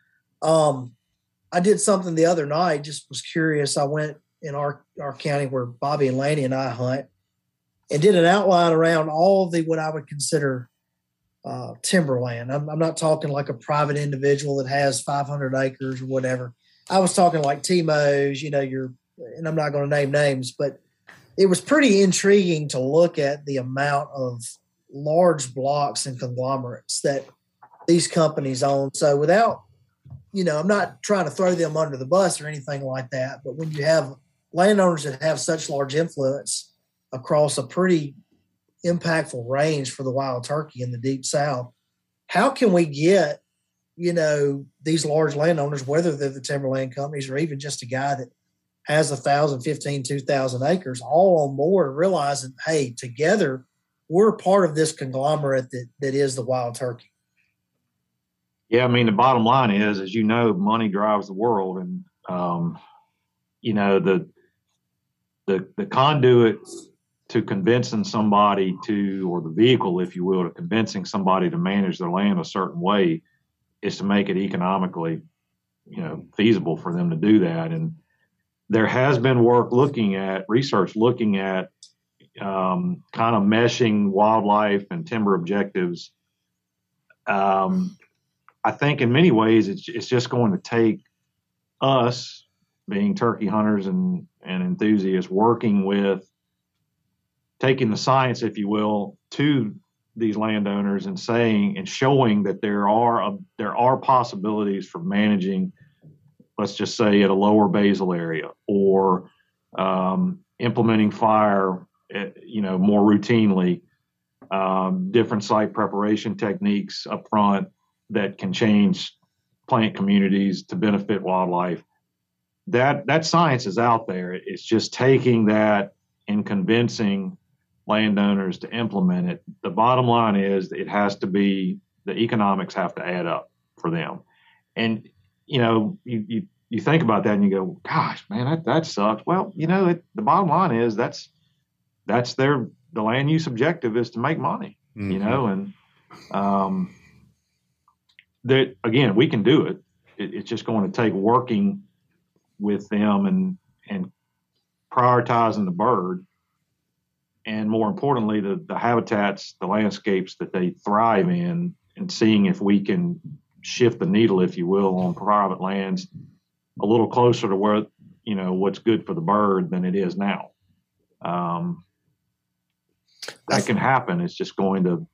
I did something the other night, just was curious. I went in our county where Bobby and Lanny and I hunt, and did an outline around all of what I would consider timberland. I'm not talking like a private individual that has 500 acres or whatever. I was talking like TMOs, and I'm not going to name names, but it was pretty intriguing to look at the amount of large blocks and conglomerates that these companies own. So without, I'm not trying to throw them under the bus or anything like that, but when you have landowners that have such large influence across a pretty impactful range for the wild turkey in the Deep South, how can we get, these large landowners, whether they're the timberland companies or even just a guy that has 1,000, 15, 2,000 acres, all on board, realizing, hey, together we're part of this conglomerate that is the wild turkey. Yeah, I mean, the bottom line is, as you know, money drives the world, and the conduit to convincing somebody to, or the vehicle, if you will, to convincing somebody to manage their land a certain way is to make it economically, feasible for them to do that. And there has been research looking at kind of meshing wildlife and timber objectives. I think in many ways it's just going to take us, being turkey hunters and enthusiasts, working with taking the science, if you will, to these landowners and saying and showing that there are possibilities for managing, let's just say, at a lower basal area, or implementing fire, more routinely, different site preparation techniques up front that can change plant communities to benefit wildlife. That science is out there. It's just taking that and convincing landowners to implement it. The bottom line is it has to be, the economics have to add up for them. And, you think about that and you go, gosh, man, that sucks. Well, the bottom line is that's the land use objective is to make money, and that, again, we can do it. It's just going to take working with them and prioritizing the bird, and more importantly, the habitats, the landscapes that they thrive in, and seeing if we can shift the needle, if you will, on private lands a little closer to where, what's good for the bird than it is now. That can happen. It's just going to,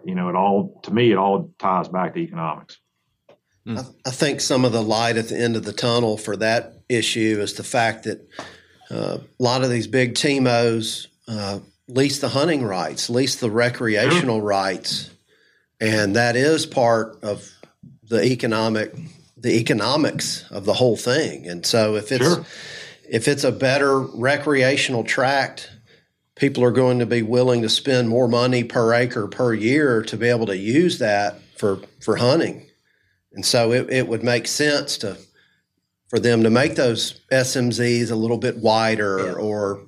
it all ties back to economics. I think some of the light at the end of the tunnel for that issue is the fact that a lot of these big TIMOs lease the hunting rights, lease the recreational rights, and that is part of the economics of the whole thing. And so if it's a better recreational tract, people are going to be willing to spend more money per acre per year to be able to use that for hunting. And so it would make sense for them to make those SMZs a little bit wider, or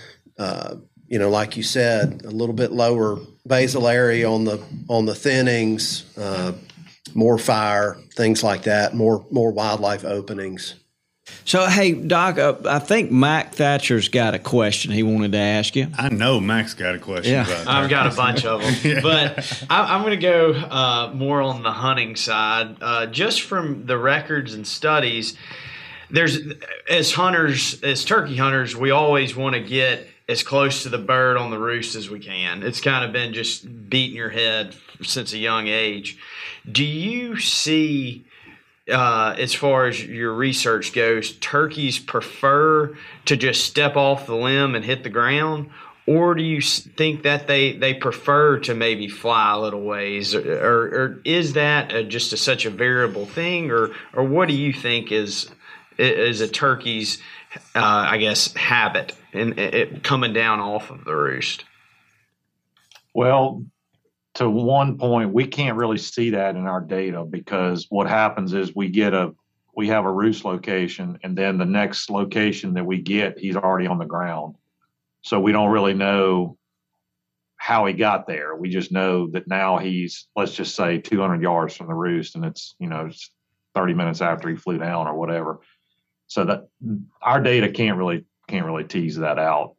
like you said, a little bit lower basal area on the thinnings, more fire, things like that, more wildlife openings. So, hey, Doc, I think Mac Thatcher's got a question he wanted to ask you. I know Mac's got a question about that. I've got a bunch of them. Yeah. But I'm going to go more on the hunting side. Just from the records and studies, as turkey hunters, we always want to get as close to the bird on the roost as we can. It's kind of been just beating your head since a young age. Do you see, as far as your research goes, turkeys prefer to just step off the limb and hit the ground? Or do you think that they prefer to maybe fly a little ways? Or is that just such a variable thing? Or what do you think is a turkey's, habit in it coming down off of the roost? Well, to one point, we can't really see that in our data, because what happens is we have a roost location, and then the next location that we get, he's already on the ground. So we don't really know how he got there. We just know that now he's, let's just say, 200 yards from the roost, and it's 30 minutes after he flew down or whatever. So that our data can't really tease that out.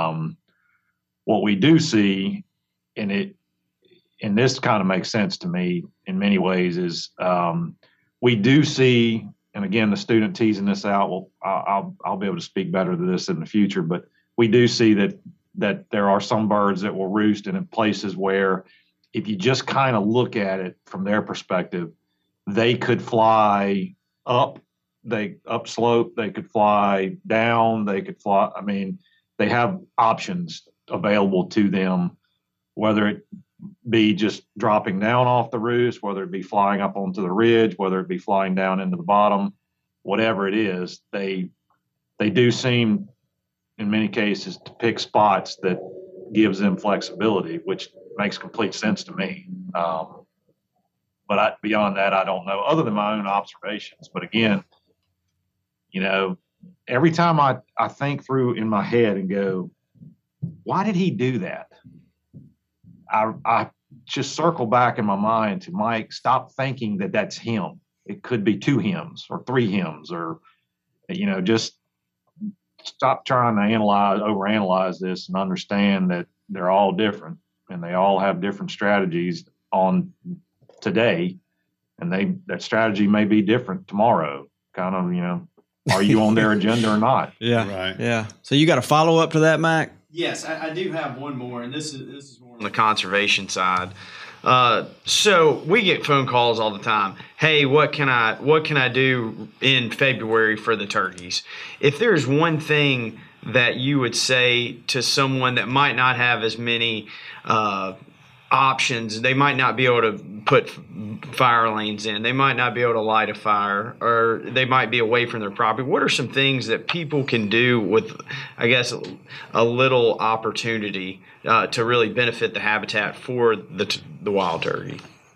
What we do see, and this kind of makes sense to me in many ways, is we do see, and again, the student teasing this out, well, I'll be able to speak better to this in the future, but we do see that there are some birds that will roost in places where, if you just kind of look at it from their perspective, they could fly up they upslope, they could fly down, they could fly. I mean, they have options available to them, whether it be just dropping down off the roost, whether it be flying up onto the ridge, whether it be flying down into the bottom, whatever it is, they do seem in many cases to pick spots that gives them flexibility, which makes complete sense to me. But beyond that, I don't know, other than my own observations. But again, every time I think through in my head and go, why did he do that? I just circle back in my mind to Mike, stop thinking that that's him. It could be 2 hymns or 3 hymns, or, just stop trying to overanalyze this and understand that they're all different and they all have different strategies on today. And that strategy may be different tomorrow. Kind of, are you on their agenda or not? Yeah. Right. Yeah. So you got a follow up to that, Mac? Yes, I do have one more, and this is more on the conservation side. So we get phone calls all the time. Hey, what can I do in February for the turkeys? If there's one thing that you would say to someone that might not have as many options, they might not be able to put fire lanes in, they might not be able to light a fire, or they might be away from their property. What are some things that people can do with, I guess, a little opportunity to really benefit the habitat for the wild turkey?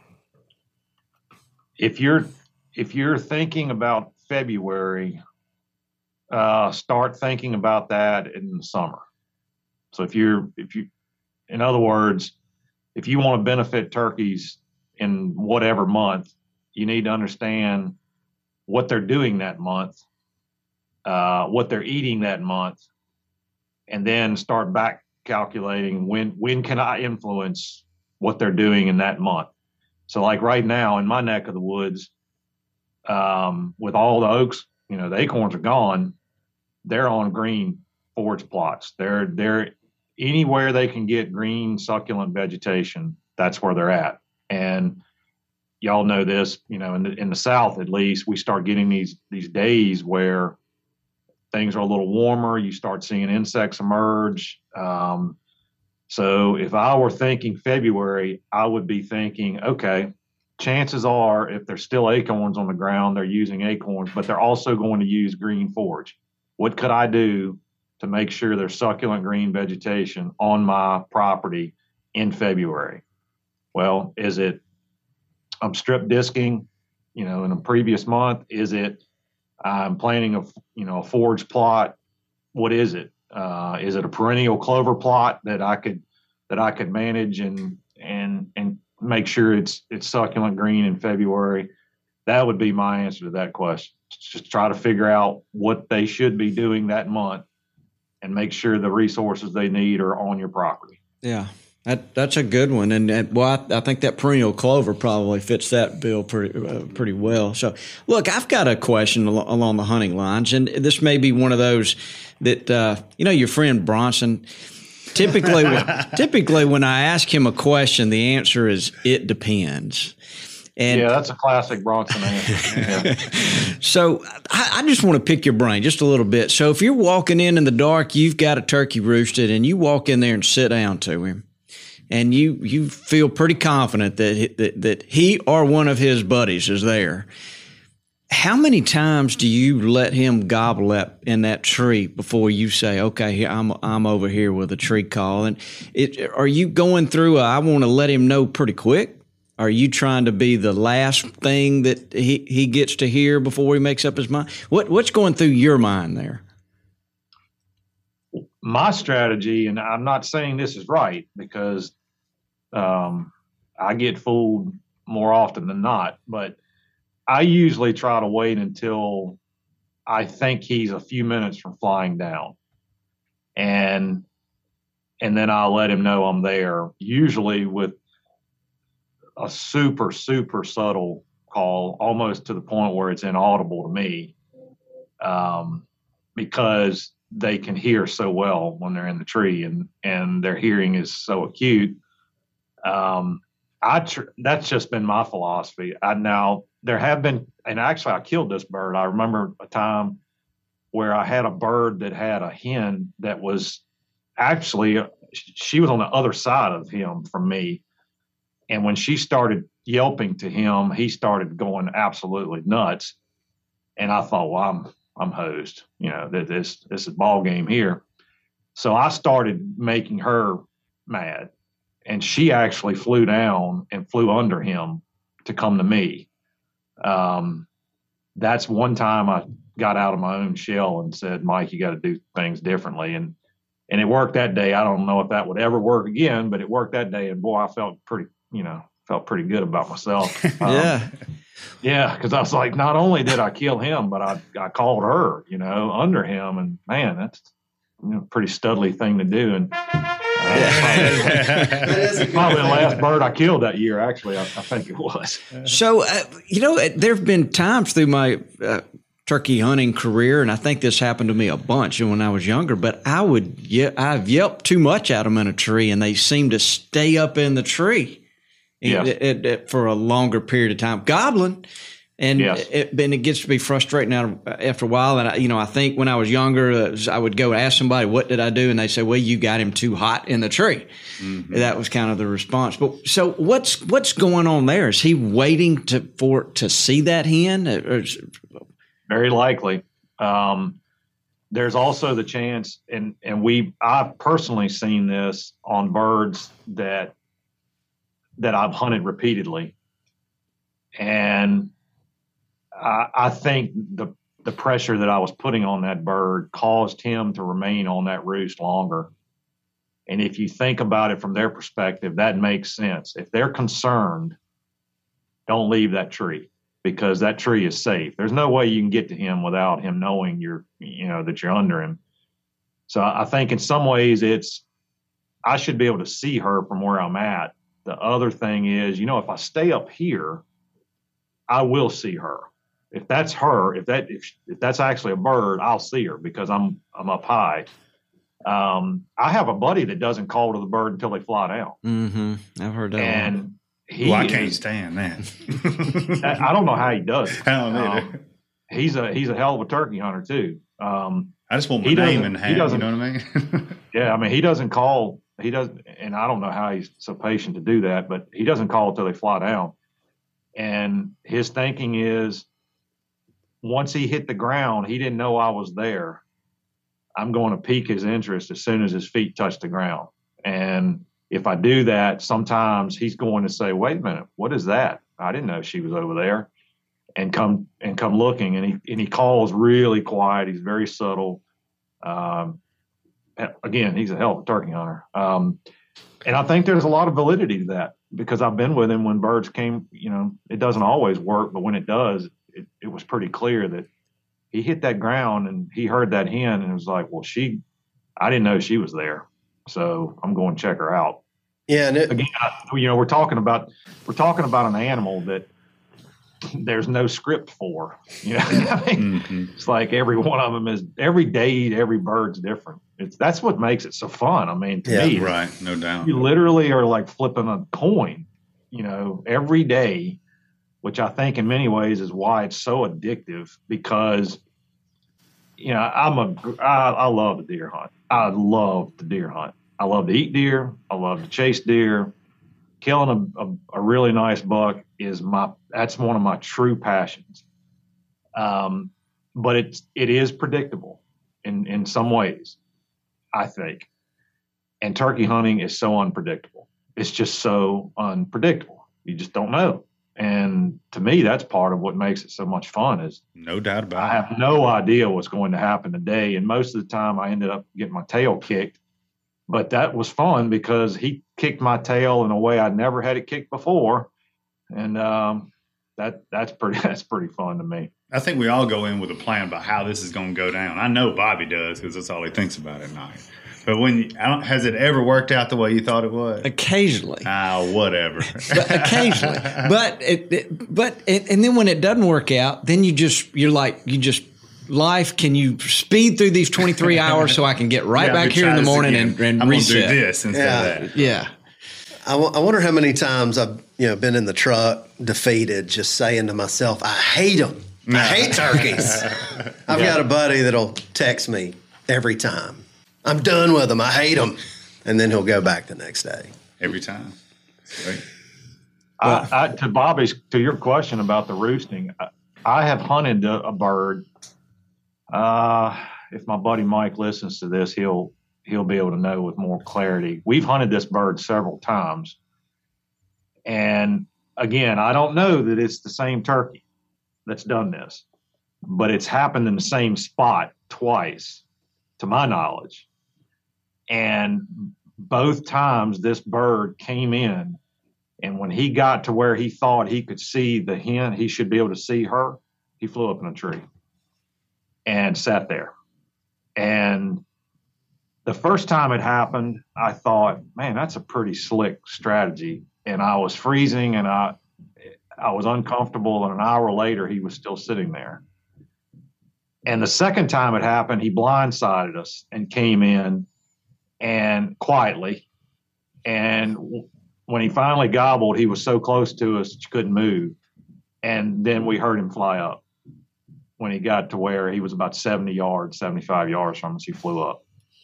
If you're thinking about February, start thinking about that in the summer. So if you, in other words, if you want to benefit turkeys in whatever month, you need to understand what they're doing that month, what they're eating that month, and then start back calculating when can I influence what they're doing in that month. So like right now in my neck of the woods, with all the oaks, the acorns are gone. They're on green forage plots. They're anywhere they can get green succulent vegetation, that's where they're at. And y'all know this, in the South, at least, we start getting these days where things are a little warmer. You start seeing insects emerge. So if I were thinking February, I would be thinking, okay, chances are if there's still acorns on the ground, they're using acorns, but they're also going to use green forage. What could I do to make sure there's succulent green vegetation on my property in February? Well, is it I'm strip disking, in a previous month? Is it I'm planting a forage plot? What is it? Is it a perennial clover plot that I could manage and make sure it's succulent green in February? That would be my answer to that question. Just try to figure out what they should be doing that month and make sure the resources they need are on your property. Yeah, that's a good one. And I think that perennial clover probably fits that bill pretty well. So, look, I've got a question along the hunting lines, and this may be one of those that, your friend Bronson, typically when I ask him a question, the answer is, it depends. And yeah, that's a classic Bronson answer. Yeah. So I just want to pick your brain just a little bit. So if you're walking in the dark, you've got a turkey roosted, and you walk in there and sit down to him, and you feel pretty confident that he or one of his buddies is there. How many times do you let him gobble up in that tree before you say, okay, I'm over here with a tree call? And are you going through I want to let him know pretty quick? Are you trying to be the last thing that he gets to hear before he makes up his mind? What's going through your mind there? My strategy, and I'm not saying this is right because I get fooled more often than not, but I usually try to wait until I think he's a few minutes from flying down. And then I'll let him know I'm there, usually with a super, super subtle call, almost to the point where it's inaudible to me, because they can hear so well when they're in the tree, and their hearing is so acute. That's just been my philosophy. Now there have been, and actually I killed this bird. I remember a time where I had a bird that had a hen that was actually, she was on the other side of him from me. And when she started yelping to him, he started going absolutely nuts. And I thought, well, I'm hosed, this is ball game here. So I started making her mad. And she actually flew down and flew under him to come to me. That's one time I got out of my own shell and said, Mike, you got to do things differently. And it worked that day. I don't know if that would ever work again, but it worked that day. And boy, I felt pretty good about myself. Yeah. Cause I was like, not only did I kill him, but I called her, under him, and man, that's a pretty studly thing to do. And probably the last bird I killed that year, actually, I think it was. So, there have been times through my turkey hunting career, and I think this happened to me a bunch when I was younger, but I've yelped too much at them in a tree, and they seem to stay up in the tree for a longer period of time. Gobbling. And it gets to be frustrating after a while. And I think when I was younger, I would go ask somebody, what did I do? And they say, well, you got him too hot in the tree. Mm-hmm. That was kind of the response. But so what's going on there? Is he waiting to see that hen? Very likely. There's also the chance, and I've personally seen this on birds that I've hunted repeatedly. And I think the pressure that I was putting on that bird caused him to remain on that roost longer. And if you think about it from their perspective, that makes sense. If they're concerned, don't leave that tree, because that tree is safe. There's no way you can get to him without him knowing that you're under him. So I think in some ways I should be able to see her from where I'm at. The other thing is, if I stay up here, I will see her. If that's her, if that's actually a bird, I'll see her because I'm up high. I have a buddy that doesn't call to the bird until they fly down. Mm-hmm. I've heard that. And I can't stand that. I don't know how he does it. I don't either. He's a hell of a turkey hunter too. I just want my name in hand. You know what I mean? Yeah, I mean he doesn't call. He does, and I don't know how he's so patient to do that, but he doesn't call until they fly down. And his thinking is, once he hit the ground, he didn't know I was there. I'm going to pique his interest as soon as his feet touch the ground. And if I do that, sometimes he's going to say, wait a minute, what is that? I didn't know she was over there. And come looking. And he calls really quiet. He's very subtle. Again, he's a hell of a turkey hunter. And I think there's a lot of validity to that, because I've been with him when birds came. It doesn't always work, but when it does, it was pretty clear that he hit that ground and he heard that hen and it was like, well, I didn't know she was there, so I'm going to check her out. Yeah, and again, we're talking about an animal that there's no script for. Mm-hmm. It's like every one of them is every day, every bird's different. That's what makes it so fun. I mean, to me, right, no doubt. You literally are like flipping a coin, every day, which I think in many ways is why it's so addictive, because, I love the deer hunt. I love the deer hunt. I love to eat deer. I love to chase deer. Killing a really nice buck that's one of my true passions. But it is predictable in some ways, I think. And turkey hunting is so unpredictable. It's just so unpredictable. You just don't know. And to me, that's part of what makes it so much fun. Is no doubt about it. I have no idea what's going to happen today. And most of the time I ended up getting my tail kicked. But that was fun because he kicked my tail in a way I'd never had it kicked before. And that's pretty fun to me. I think we all go in with a plan about how this is going to go down. I know Bobby does, because that's all he thinks about at night. But has it ever worked out the way you thought it would? Occasionally. Whatever. But occasionally. But then when it doesn't work out, then life, can you speed through these 23 hours so I can get back here in the morning and I'm reset? I'm going to do this instead of that. Yeah. I wonder how many times I've been in the truck defeated, just saying to myself, I hate them. I hate turkeys. I've got a buddy that'll text me every time. I'm done with them. I hate them. And then he'll go back the next day. Every time. Right. To your question about the roosting, I have hunted a bird. If my buddy Mike listens to this, he'll be able to know with more clarity. We've hunted this bird several times. And again, I don't know that it's the same turkey that's done this, but it's happened in the same spot twice, to my knowledge. And both times this bird came in, and when he got to where he thought he could see the hen, he should be able to see her, he flew up in a tree and sat there. And the first time it happened, I thought, man, that's a pretty slick strategy. And I was freezing, and I was uncomfortable. And an hour later, he was still sitting there. And the second time it happened, he blindsided us and came in and quietly. And when he finally gobbled, he was so close to us, he couldn't move. And then we heard him fly up. When he got to where he was about 75 yards from us, he flew up.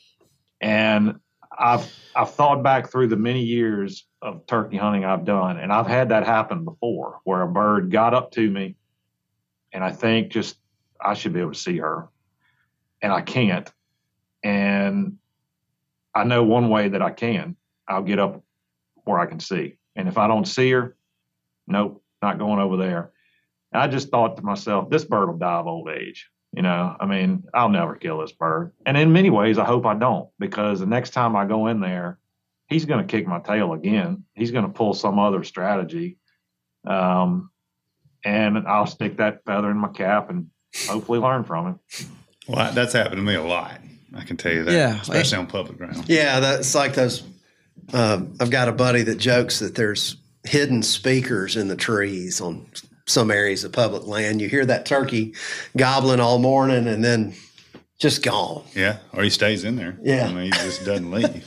And I've thought back through the many years of turkey hunting I've done, and I've had that happen before, where a bird got up to me, and I think just I should be able to see her, and I can't. And I know one way that I can. I'll get up where I can see. And if I don't see her, nope, not going over there. And I just thought to myself, this bird will die of old age. I mean, I'll never kill this bird. And in many ways, I hope I don't, because the next time I go in there, he's going to kick my tail again. He's going to pull some other strategy. And I'll stick that feather in my cap and hopefully learn from it. Well, that's happened to me a lot. I can tell you that, especially on public ground. Yeah, that's like those. I've got a buddy that jokes that there's hidden speakers in the trees on some areas of public land. You hear that turkey gobbling all morning and then just gone. Yeah, or he stays in there. Yeah. I mean, he just doesn't leave.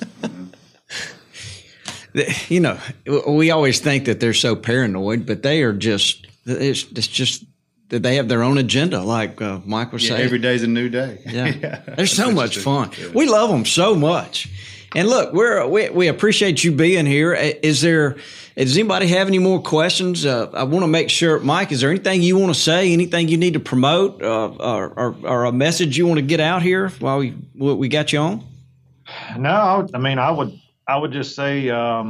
We always think that they're so paranoid, but they are just, it's just that they have their own agenda, like Mike was saying. Every day's a new day. Yeah. They're so much fun. We love them so much. And look, we appreciate you being here. Does anybody have any more questions? I want to make sure, Mike, is there anything you want to say, anything you need to promote, or a message you want to get out here while we got you on? No, I mean, I would just say,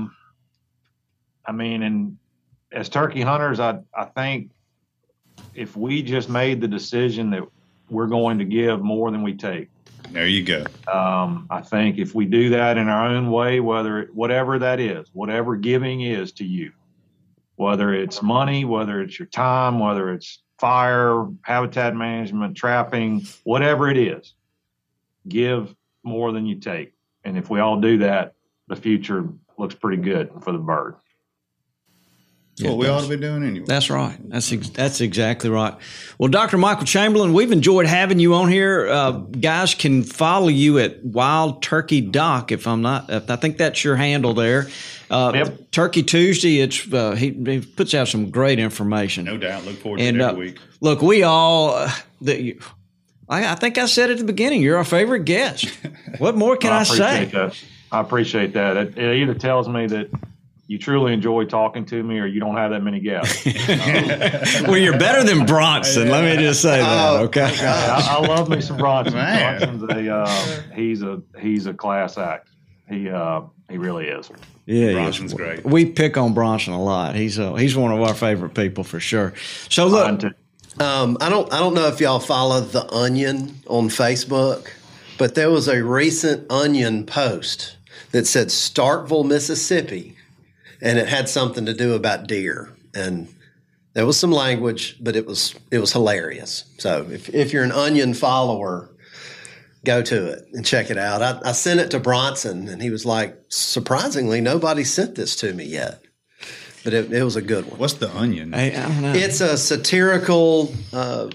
and as turkey hunters, I think if we just made the decision that we're going to give more than we take. There you go. I think if we do that in our own way, whatever that is, whatever giving is to you, whether it's money, whether it's your time, whether it's fire, habitat management, trapping, whatever it is, give more than you take. And if we all do that, the future looks pretty good for the bird. That's what we ought to be doing anyway. That's right. That's exactly right. Well, Dr. Michael Chamberlain, we've enjoyed having you on here. Guys can follow you at Wild Turkey Doc. I think that's your handle there. Yep. Turkey Tuesday. It's he puts out some great information. No doubt. Look forward to it every week. Look, we all. I think I said at the beginning, you're our favorite guest. What more can I say? I appreciate that. It either tells me that you truly enjoy talking to me, or you don't have that many guests. Well, you're better than Bronson. Let me just say that. Okay. I love me some Bronson. Bronson's he's a class act. He really is. Yeah, Bronson's great. We pick on Bronson a lot. He's one of our favorite people for sure. So look, I don't know if y'all follow The Onion on Facebook, but there was a recent Onion post that said Starkville, Mississippi. And it had something to do about deer, and there was some language, but it was hilarious. So if you're an Onion follower, go to it and check it out. I sent it to Bronson, and he was like, surprisingly, nobody sent this to me yet. But it was a good one. What's The Onion? I don't know. It's a satirical.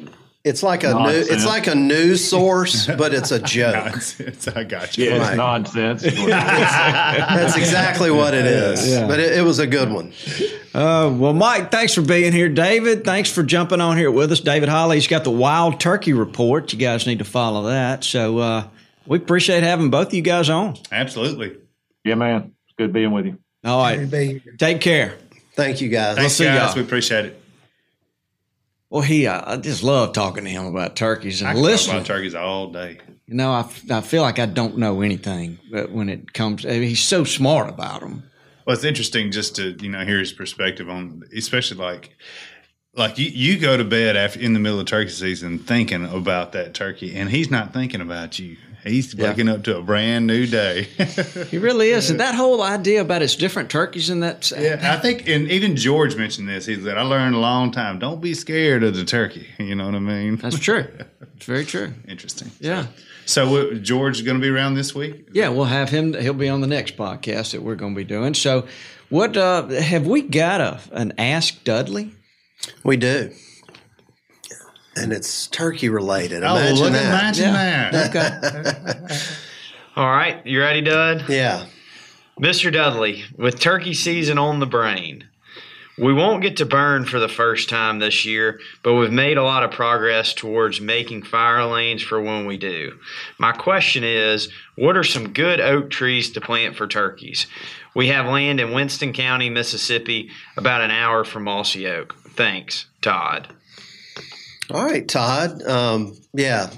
It's like a news source, but it's a joke. Nonsense. I got you. It's nonsense. That's exactly what it is. Yeah. But it was a good one. Well, Mike, thanks for being here. David, thanks for jumping on here with us. David Holly's got the Wild Turkey Report. You guys need to follow that. So we appreciate having both of you guys on. Absolutely. Yeah, man. It's good being with you. All right. Take care. Thank you, guys. Thanks, guys. We appreciate it. Well, I just love talking to him about turkeys and listening. I can talk about turkeys all day. You know, I feel like I don't know anything, but when it comes, he's so smart about them. Well, it's interesting just to hear his perspective on, especially like you go to bed in the middle of turkey season thinking about that turkey, and he's not thinking about you. He's waking up to a brand new day. He really is. And that whole idea about it's different turkeys in that. Yeah, I think, and even George mentioned this. He said, I learned a long time, don't be scared of the turkey. You know what I mean? That's true. It's very true. Interesting. Yeah. So George is going to be around this week? Yeah, we'll have him. He'll be on the next podcast that we're going to be doing. So what have we got an Ask Dudley? We do. And it's turkey related. Imagine that. Okay. All right. You ready, Dud? Yeah. Mr. Dudley, with turkey season on the brain, we won't get to burn for the first time this year, but we've made a lot of progress towards making fire lanes for when we do. My question is, what are some good oak trees to plant for turkeys? We have land in Winston County, Mississippi, about an hour from Mossy Oak. Thanks, Todd. All right, Todd. I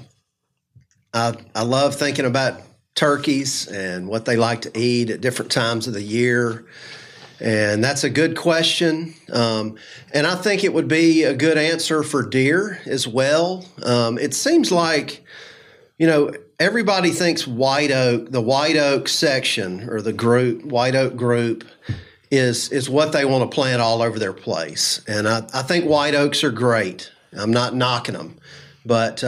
love thinking about turkeys and what they like to eat at different times of the year. And that's a good question. And I think it would be a good answer for deer as well. It seems like, everybody thinks the white oak section or the group, white oak group, is what they want to plant all over their place. And I think white oaks are great. I'm not knocking them, but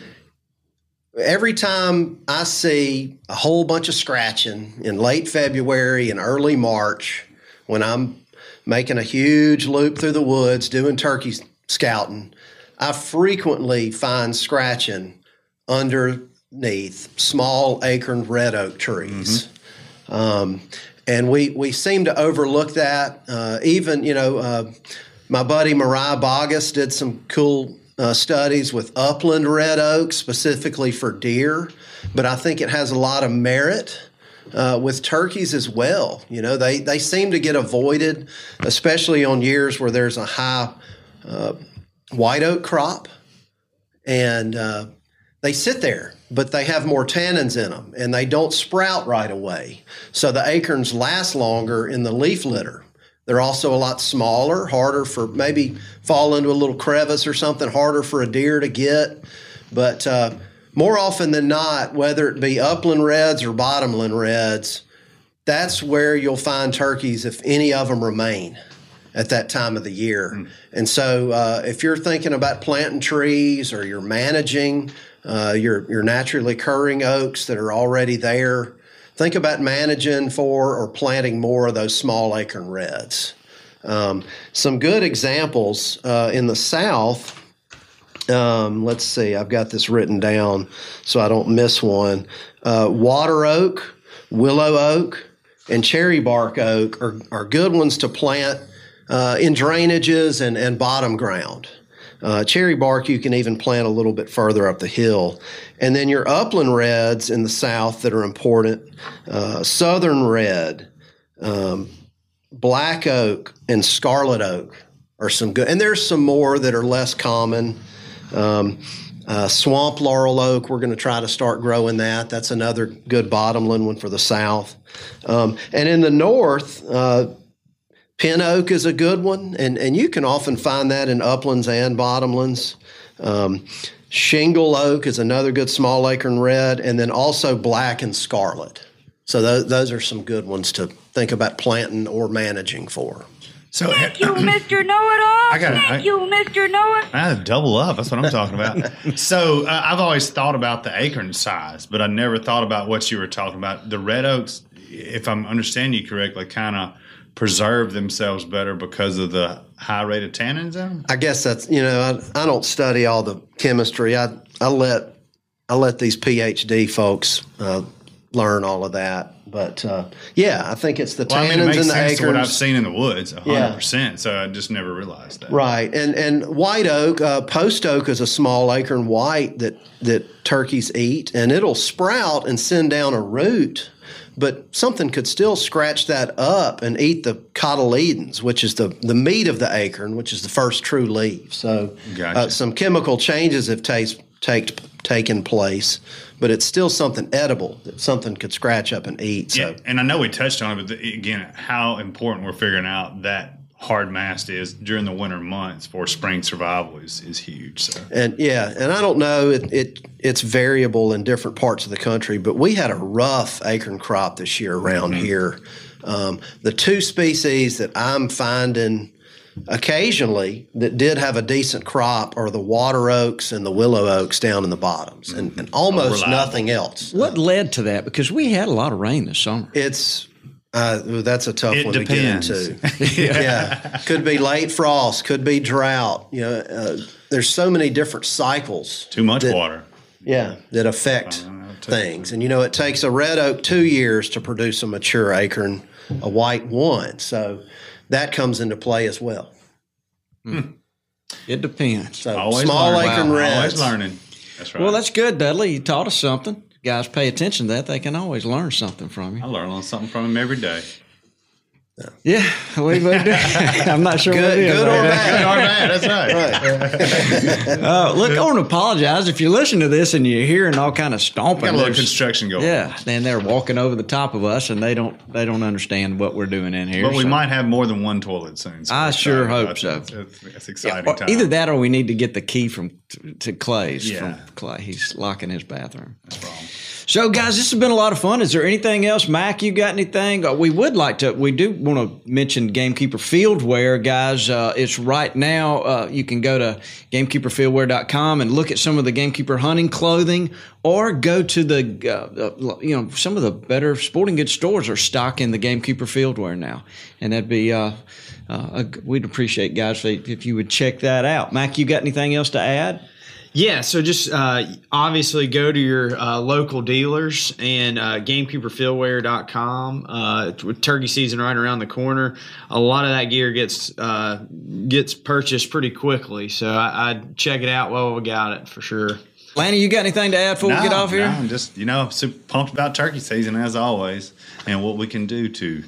every time I see a whole bunch of scratching in late February and early March, when I'm making a huge loop through the woods doing turkey scouting, I frequently find scratching underneath small acorn red oak trees. Mm-hmm. And we seem to overlook that. My buddy Mariah Bogus did some cool studies with upland red oak specifically for deer, but I think it has a lot of merit with turkeys as well. They seem to get avoided, especially on years where there's a high white oak crop, and they sit there, but they have more tannins in them, and they don't sprout right away. So the acorns last longer in the leaf litter. They're also a lot smaller, harder for maybe fall into a little crevice or something, harder for a deer to get. But more often than not, whether it be upland reds or bottomland reds, that's where you'll find turkeys if any of them remain at that time of the year. Mm. And so if you're thinking about planting trees or you're managing your naturally occurring oaks that are already there, think about managing for or planting more of those small acorn reds. Some good examples in the South. Let's see, I've got this written down so I don't miss one. Water oak, willow oak, and cherry bark oak are good ones to plant in drainages and bottom ground. Cherry bark you can even plant a little bit further up the hill. And then your upland reds in the South that are important, southern red, black oak, and scarlet oak are some good. And there's some more that are less common. Swamp laurel oak, we're going to try to start growing that. That's another good bottomland one for the South. And in the North, pin oak is a good one, and you can often find that in uplands and bottomlands. Shingle oak is another good small acorn red, and then also black and scarlet. So those are some good ones to think about planting or managing for. So, Thank you, Mr. Know-It-All. Thank you, Mr. Know-It-All. I double up. That's what I'm talking about. So I've always thought about the acorn size, but I never thought about what you were talking about. The red oaks, if I'm understanding you correctly, kind of preserve themselves better because of the high rate of tannins in them? I guess that's, I don't study all the chemistry. I let these PhD folks learn all of that. But I think it's the tannins in the acres. What I've seen in the woods, 100%. So I just never realized that. Right, and white oak, post oak is a small acorn white that turkeys eat, and it'll sprout and send down a root. But something could still scratch that up and eat the cotyledons, which is the meat of the acorn, which is the first true leaf. So some chemical changes have taken place, but it's still something edible that something could scratch up and eat. So. Yeah, and I know we touched on it, but again, how important we're figuring out that hard mast is during the winter months for spring survival is huge. So. And I don't know, it's variable in different parts of the country, but we had a rough acorn crop this year around here. The two species that I'm finding occasionally that did have a decent crop are the water oaks and the willow oaks down in the bottoms, and almost nothing else. What led to that? Because we had a lot of rain this summer. That's a tough one to get into. Could be late frost, could be drought. There's so many different cycles. Too much water. Yeah, that affect things. And it takes a red oak 2 years to produce a mature acorn, a white 1. So that comes into play as well. It depends. So always small acorn reds. Always learning. That's right. Well, that's good, Dudley. You taught us something. Guys pay attention to that. They can always learn something from you. I learn something from him every day. Yeah, we do. I'm not sure what it is. Good or bad. Good or bad. That's right. Look, I want to apologize if you listen to this and you're hearing all kind of stomping. Got a little construction going. Yeah, and they're walking over the top of us, and they don't understand what we're doing in here. But we might have more than one toilet soon. So I sure hope so. It's exciting time. Either that, or we need to get the key to Clay's. Yeah. From Clay, he's locking his bathroom. That's wrong. So, guys, this has been a lot of fun. Is there anything else, Mac? You got anything? We do want to mention Gamekeeper Fieldwear, guys. It's right now. You can go to GamekeeperFieldwear.com and look at some of the Gamekeeper hunting clothing, or go to the some of the better sporting goods stores are stocking the Gamekeeper Fieldwear now, and that'd be we'd appreciate, guys, if you would check that out. Mac, you got anything else to add? Yeah, so just obviously go to your local dealers and GamekeeperFieldwear.com. With turkey season right around the corner, a lot of that gear gets purchased pretty quickly. So I'd check it out while we got it for sure. Lanny, you got anything to add before we get off here? No, I'm just super pumped about turkey season as always, and what we can do to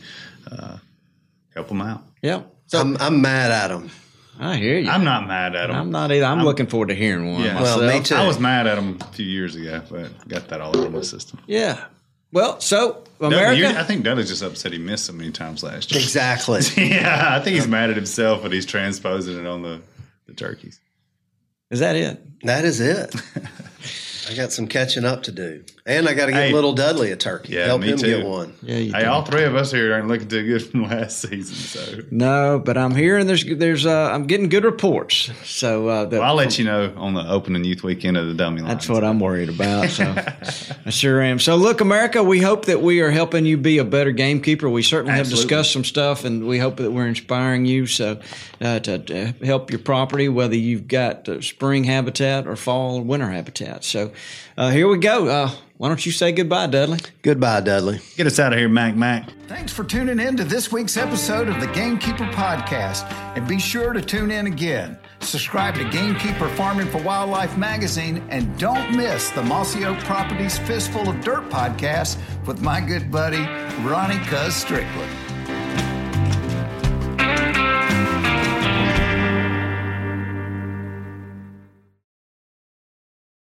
help them out. Yeah, so I'm mad at them. I hear you. I'm not mad at them. I'm not either. I'm looking forward to hearing one myself. Well, me too. I was mad at them a few years ago, but got that all over my system. Yeah. Well, so America. I think Dudley's just upset he missed so many times last year. Exactly. Yeah, I think he's mad at himself, but he's transposing it on the turkeys. Is that it? That is it. I got some catching up to do. And I got to get little Dudley a turkey. Yeah, help me him too. Get one. Yeah, all three of us here aren't looking too good from last season. So no, but I'm hearing there's I'm getting good reports. So I'll let you know on the opening youth weekend of the dummy line. That's what I'm worried about. So I sure am. So look, America, we hope that we are helping you be a better gamekeeper. We certainly have discussed some stuff, and we hope that we're inspiring you to help your property, whether you've got spring habitat or fall or winter habitat. So here we go. Why don't you say goodbye, Dudley? Goodbye, Dudley. Get us out of here, Mac. Thanks for tuning in to this week's episode of the Gamekeeper Podcast. And be sure to tune in again. Subscribe to Gamekeeper Farming for Wildlife magazine. And don't miss the Mossy Oak Properties Fistful of Dirt podcast with my good buddy, Ronnie Cuz Strickland.